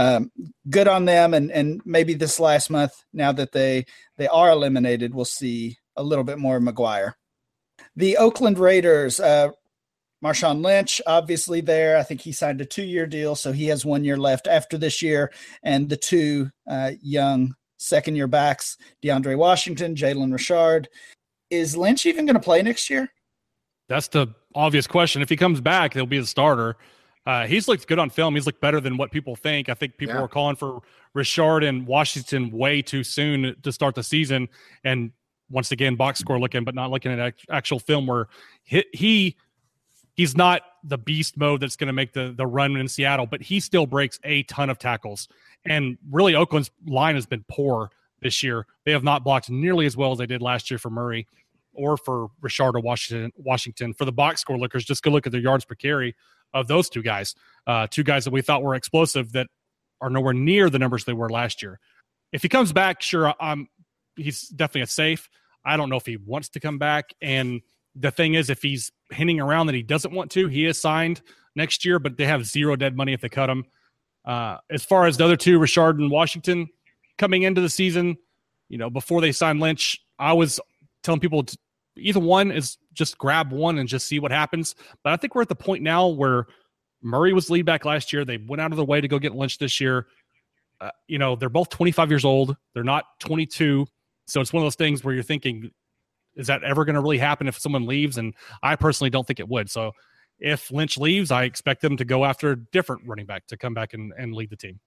good on them. And maybe this last month, now that they are eliminated, we'll see a little bit more of McGuire. The Oakland Raiders, Marshawn Lynch, obviously there. I think he signed a 2-year deal, so he has 1 year left after this year. And the 2 young second-year backs, DeAndre Washington, Jalen Richard. Is Lynch even going to play next year? That's the obvious question. If he comes back, he'll be the starter. He's looked good on film. He's looked better than what people think. I think people were calling for Richard and Washington way too soon to start the season. And once again, box score looking, but not looking at actual film, where he's not the beast mode that's going to make the run in Seattle, but he still breaks a ton of tackles. And really, Oakland's line has been poor this year. They have not blocked nearly as well as they did last year for Murray or for Richard or Washington. For the box score lookers, just go look at their yards per carry of those 2 guys. 2 guys that we thought were explosive that are nowhere near the numbers they were last year. If he comes back, sure, he's definitely a safe. I don't know if he wants to come back. And the thing is, if he's hinting around that he doesn't want to, he is signed next year, but they have 0 dead money if they cut him. As far as the other 2, Richard and Washington, coming into the season, before they signed Lynch, I was telling people either one is just grab one and just see what happens. But I think we're at the point now where Murray was lead back last year. They went out of their way to go get Lynch this year. They're both 25 years old. They're not 22. So it's one of those things where you're thinking, is that ever going to really happen if someone leaves? And I personally don't think it would. So if Lynch leaves, I expect them to go after a different running back to come back and lead the team.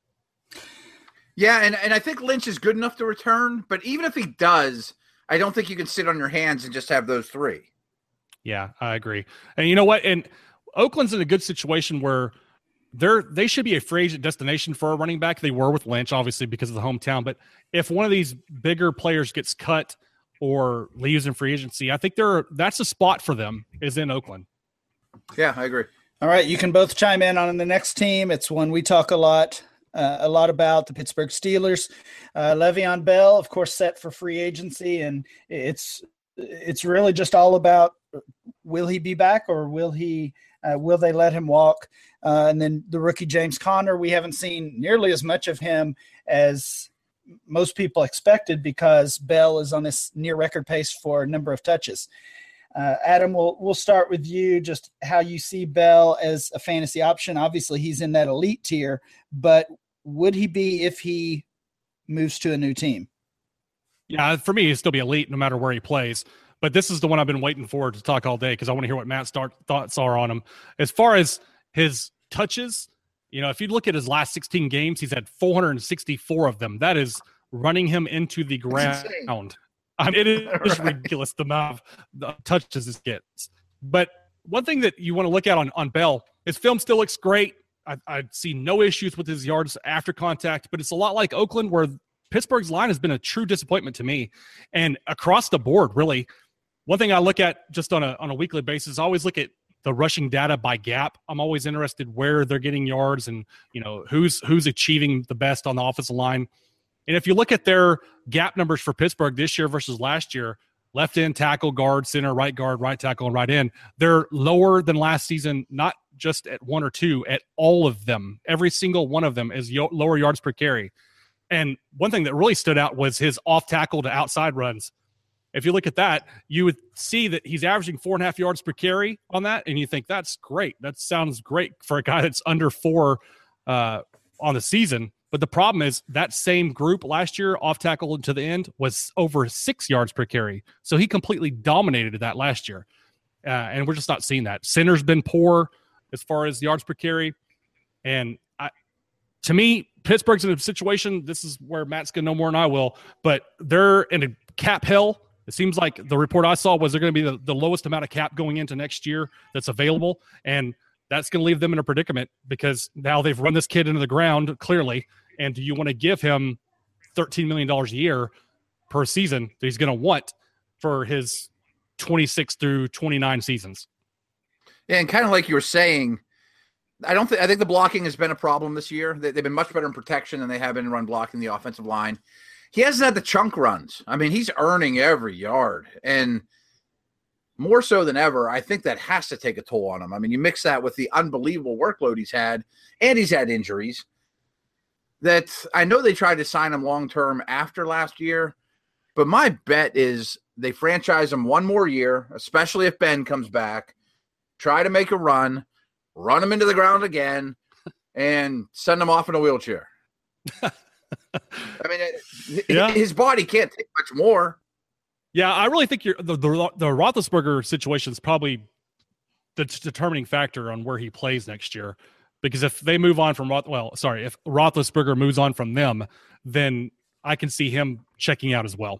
Yeah, and I think Lynch is good enough to return. But even if he does, I don't think you can sit on your hands and just have those 3. Yeah, I agree. And you know what? And Oakland's in a good situation where they should be a free agent destination for a running back. They were with Lynch, obviously, because of the hometown. But if one of these bigger players gets cut or leaves in free agency, I think that's a spot for them, is in Oakland. Yeah, I agree. All right, you can both chime in on the next team. It's one we talk a lot about, the Pittsburgh Steelers. Le'Veon Bell, of course, set for free agency, and it's really just all about, will he be back, or will they let him walk? And then the rookie James Conner, we haven't seen nearly as much of him as most people expected, because Bell is on this near record pace for a number of touches. Adam, we'll start with you, just how you see Bell as a fantasy option. Obviously, he's in that elite tier, but would he be if he moves to a new team? Yeah, for me, he'd still be elite no matter where he plays. But this is the one I've been waiting for to talk all day, because I want to hear what Matt's thoughts are on him. As far as his touches, if you look at his last 16 games, he's had 464 of them. That is running him into the ground. It is ridiculous the amount of touches this gets. But one thing that you want to look at on Bell, his film still looks great. I see no issues with his yards after contact, but it's a lot like Oakland, where Pittsburgh's line has been a true disappointment to me. And across the board, really, one thing I look at just on a weekly basis, I always look at the rushing data by gap. I'm always interested where they're getting yards and, who's achieving the best on the offensive line. And if you look at their gap numbers for Pittsburgh this year versus last year, left end, tackle, guard, center, right guard, right tackle, and right end, they're lower than last season, not just at one or two, at all of them. Every single one of them is lower yards per carry. And one thing that really stood out was his off tackle to outside runs. If you look at that, you would see that he's averaging 4.5 yards per carry on that, and you think that's great. That sounds great for a guy that's under 4 on the season. But the problem is that same group last year, off tackle to the end, was over 6 yards per carry. So he completely dominated that last year, and we're just not seeing that. Center's been poor as far as yards per carry, and to me, Pittsburgh's in a situation. This is where Matt's going to know more than I will, but they're in a cap hell. It seems like the report I saw was they're going to be the lowest amount of cap going into next year that's available. And that's going to leave them in a predicament because now they've run this kid into the ground clearly. And do you want to give him $13 million a year per season that he's going to want for his 26 through 29 seasons? Yeah, and kind of like you were saying, I think the blocking has been a problem this year. They've been much better in protection than they have been in run blocking the offensive line. He hasn't had the chunk runs. I mean, he's earning every yard. And more so than ever, I think that has to take a toll on him. I mean, you mix that with the unbelievable workload he's had, and he's had injuries. That I know they tried to sign him long-term after last year, but my bet is they franchise him one more year, especially if Ben comes back, try to make a run him into the ground again, and send him off in a wheelchair. I mean, his body can't take much more. Yeah, I really think the Roethlisberger situation is probably the determining factor on where he plays next year. Because if they move on from if Roethlisberger moves on from them, then I can see him checking out as well.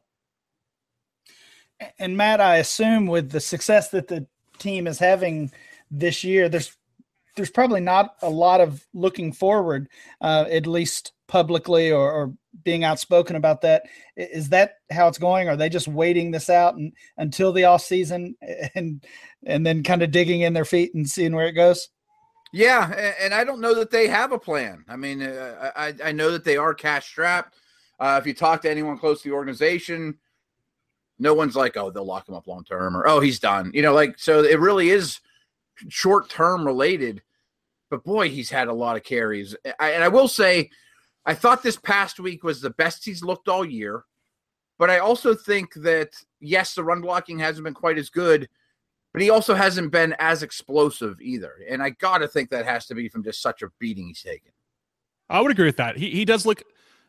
And Matt, I assume with the success that the team is having this year, there's probably not a lot of looking forward, at least publicly or being outspoken about that. Is that how it's going? Are they just waiting this out until the off season and then kind of digging in their feet and seeing where it goes? Yeah, and I don't know that they have a plan. I mean, I know that they are cash strapped. If you talk to anyone close to the organization, no one's like, oh, they'll lock him up long term, or oh, he's done. So it really is short term related. But boy, he's had a lot of carries. And I will say, I thought this past week was the best he's looked all year. But I also think that, yes, the run blocking hasn't been quite as good, but he also hasn't been as explosive either. And I got to think that has to be from just such a beating he's taken. I would agree with that. He does look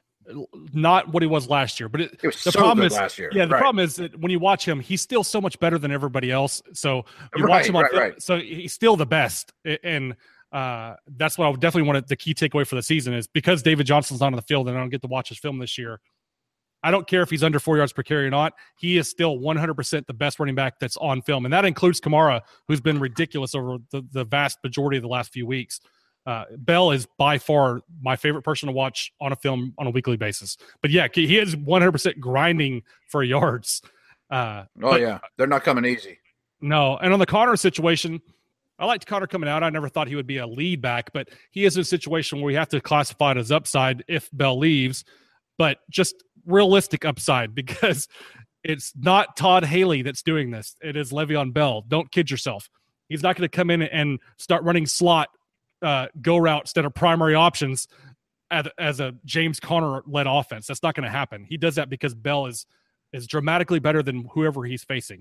not what he was last year, but it was the so problem good is last year. Yeah, the problem is that when you watch him, he's still so much better than everybody else. So you watch him on film, so he's still the best. And that's what I would definitely want the key takeaway for the season is because David Johnson's not on the field and I don't get to watch his film this year. I don't care if he's under 4 yards per carry or not. He is still 100% the best running back that's on film. And that includes Kamara, who's been ridiculous over the vast majority of the last few weeks. Bell is by far my favorite person to watch on a film on a weekly basis. But yeah, he is 100% grinding for yards. They're not coming easy. No. And on the Connor situation, I liked Connor coming out. I never thought he would be a lead back, but he is in a situation where we have to classify it as upside if Bell leaves, but just realistic upside because it's not Todd Haley that's doing this. It is Le'Veon Bell. Don't kid yourself. He's not going to come in and start running slot go route instead of primary options as a James Conner-led offense. That's not going to happen. He does that because Bell is dramatically better than whoever he's facing.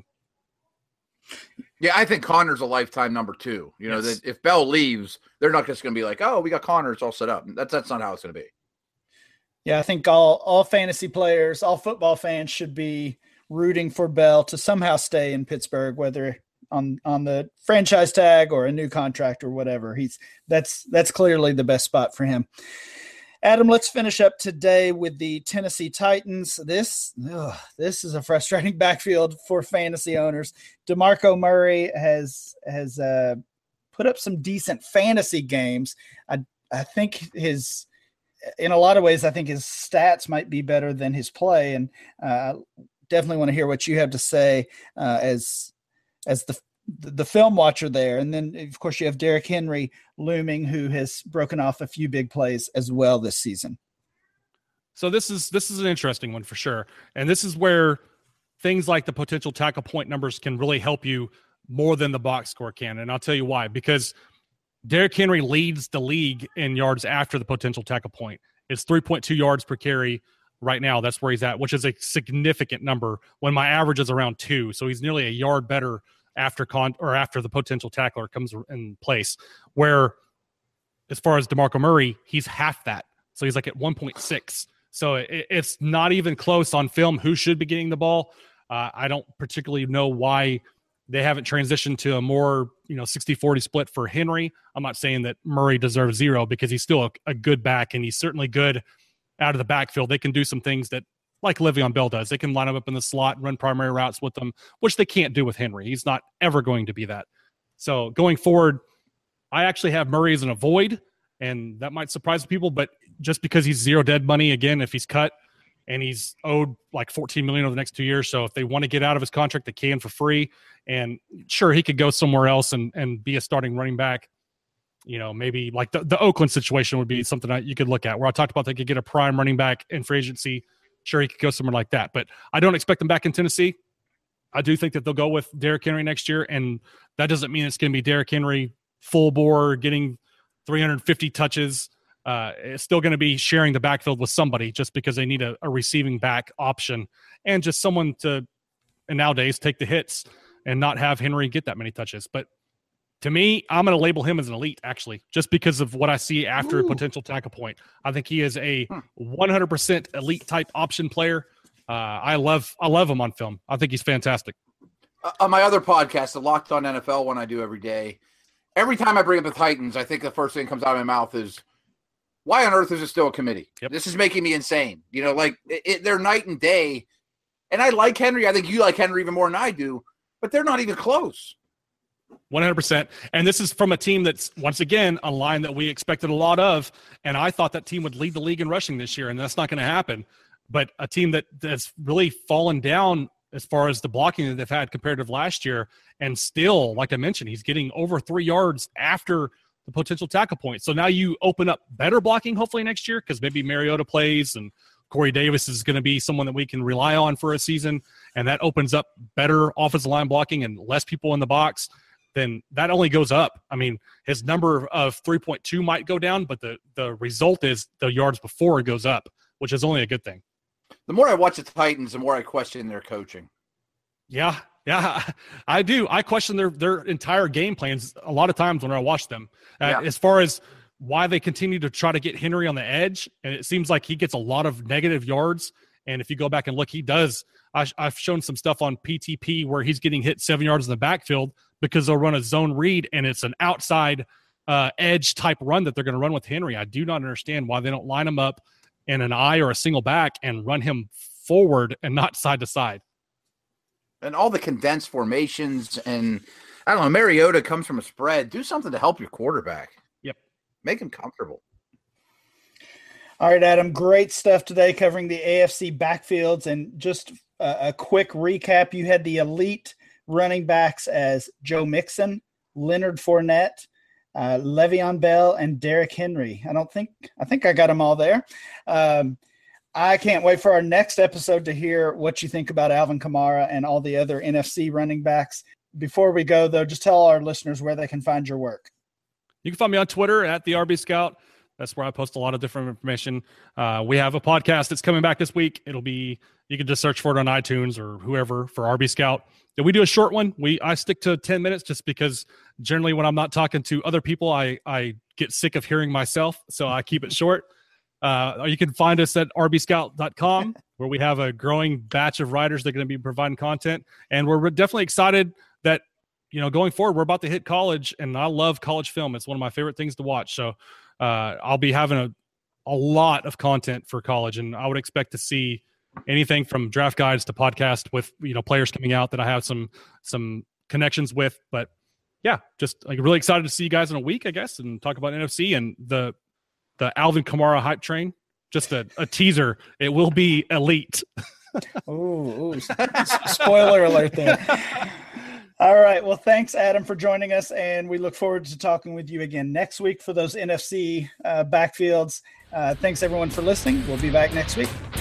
Yeah, I think Connor's a lifetime number 2. That if Bell leaves, they're not just going to be like, oh, we got Connor, it's all set up. That's not how it's going to be. Yeah, I think all fantasy players, all football fans should be rooting for Bell to somehow stay in Pittsburgh, whether on the franchise tag or a new contract or whatever. That's clearly the best spot for him. Adam, let's finish up today with the Tennessee Titans. This is a frustrating backfield for fantasy owners. DeMarco Murray has put up some decent fantasy games. I think in a lot of ways, I think his stats might be better than his play, and definitely want to hear what you have to say as the film watcher there. And then, of course, you have Derrick Henry looming, who has broken off a few big plays as well this season. So this is an interesting one for sure. And this is where things like the potential tackle point numbers can really help you more than the box score can. And I'll tell you why. Because Derrick Henry leads the league in yards after the potential tackle point. It's 3.2 yards per carry right now. That's where he's at, which is a significant number when my average is around 2. So he's nearly a yard better after the potential tackler comes in place. Where as far as DeMarco Murray, he's half that. So he's like at 1.6. So it's not even close on film who should be getting the ball. I don't particularly know why they haven't transitioned to a more 60-40 split for Henry. I'm not saying that Murray deserves 0 because he's still a good back, and he's certainly good out of the backfield. They can do some things that like Le'Veon Bell does. They can line him up in the slot and run primary routes with them, which they can't do with Henry. He's not ever going to be that. So going forward, I actually have Murray as an avoid, and that might surprise people, but just because he's zero dead money, again, if he's cut and he's owed like $14 million over the next 2 years. So if they want to get out of his contract, they can for free. And sure, he could go somewhere else and be a starting running back. Maybe like the Oakland situation would be something that you could look at, where I talked about they could get a prime running back in free agency. Sure, he could go somewhere like that, but I don't expect them back in Tennessee. I do think that they'll go with Derrick Henry next year, and that doesn't mean it's going to be Derrick Henry full bore getting 350 touches. It's still going to be sharing the backfield with somebody just because they need a receiving back option and just someone to, and nowadays, take the hits and not have Henry get that many touches. But to me, I'm going to label him as an elite, actually, just because of what I see after a potential tackle point. I think he is a 100% elite type option player. I love him on film. I think he's fantastic. On my other podcast, the Locked On NFL one I do every day, every time I bring up the Titans, I think the first thing that comes out of my mouth is, why on earth is it still a committee? Yep. This is making me insane. They're night and day. And I like Henry. I think you like Henry even more than I do, but they're not even close. 100%. And this is from a team that's, once again, a line that we expected a lot of. And I thought that team would lead the league in rushing this year, and that's not going to happen. But a team that's really fallen down as far as the blocking that they've had compared to last year. And still, like I mentioned, he's getting over 3 yards after the potential tackle point. So now you open up better blocking hopefully next year, because maybe Mariota plays and Corey Davis is going to be someone that we can rely on for a season, and that opens up better offensive line blocking and less people in the box. Then that only goes up. I mean, his number of 3.2 might go down, but the result is the yards before it goes up, which is only a good thing. The more I watch the Titans, the more I question their coaching. Yeah, I do. I question their entire game plans a lot of times when I watch them. As far as why they continue to try to get Henry on the edge, and it seems like he gets a lot of negative yards. And if you go back and look, he does. I've shown some stuff on PTP where he's getting hit 7 yards in the backfield because they'll run a zone read, and it's an outside edge type run that they're going to run with Henry. I do not understand why they don't line him up in an eye or a single back and run him forward and not side to side. And all the condensed formations, and I don't know, Mariota comes from a spread. Do something to help your quarterback. Yep. Make him comfortable. All right, Adam, great stuff today covering the AFC backfields. And just a quick recap, you had the elite running backs as Joe Mixon, Leonard Fournette, Le'Veon Bell, and Derrick Henry. I think I got them all there. I can't wait for our next episode to hear what you think about Alvin Kamara and all the other NFC running backs. Before we go, though, just tell our listeners where they can find your work. You can find me on Twitter at the RB Scout. That's where I post a lot of different information. We have a podcast that's coming back this week. It'll be, you can just search for it on iTunes or whoever for RB Scout. If we do a short one, I stick to 10 minutes just because generally when I'm not talking to other people, I get sick of hearing myself. So I keep it short. You can find us at rbscout.com where we have a growing batch of writers that are going to be providing content. And we're definitely excited that, going forward, we're about to hit college, and I love college film. It's one of my favorite things to watch. So I'll be having a lot of content for college, and I would expect to see anything from draft guides to podcast with, players coming out that I have some connections with. But yeah, just really excited to see you guys in a week, I guess, and talk about NFC and the Alvin Kamara hype train. Just a teaser. It will be elite. Ooh, spoiler alert there. All right. Well, thanks, Adam, for joining us, and we look forward to talking with you again next week for those NFC backfields. Thanks, everyone, for listening. We'll be back next week.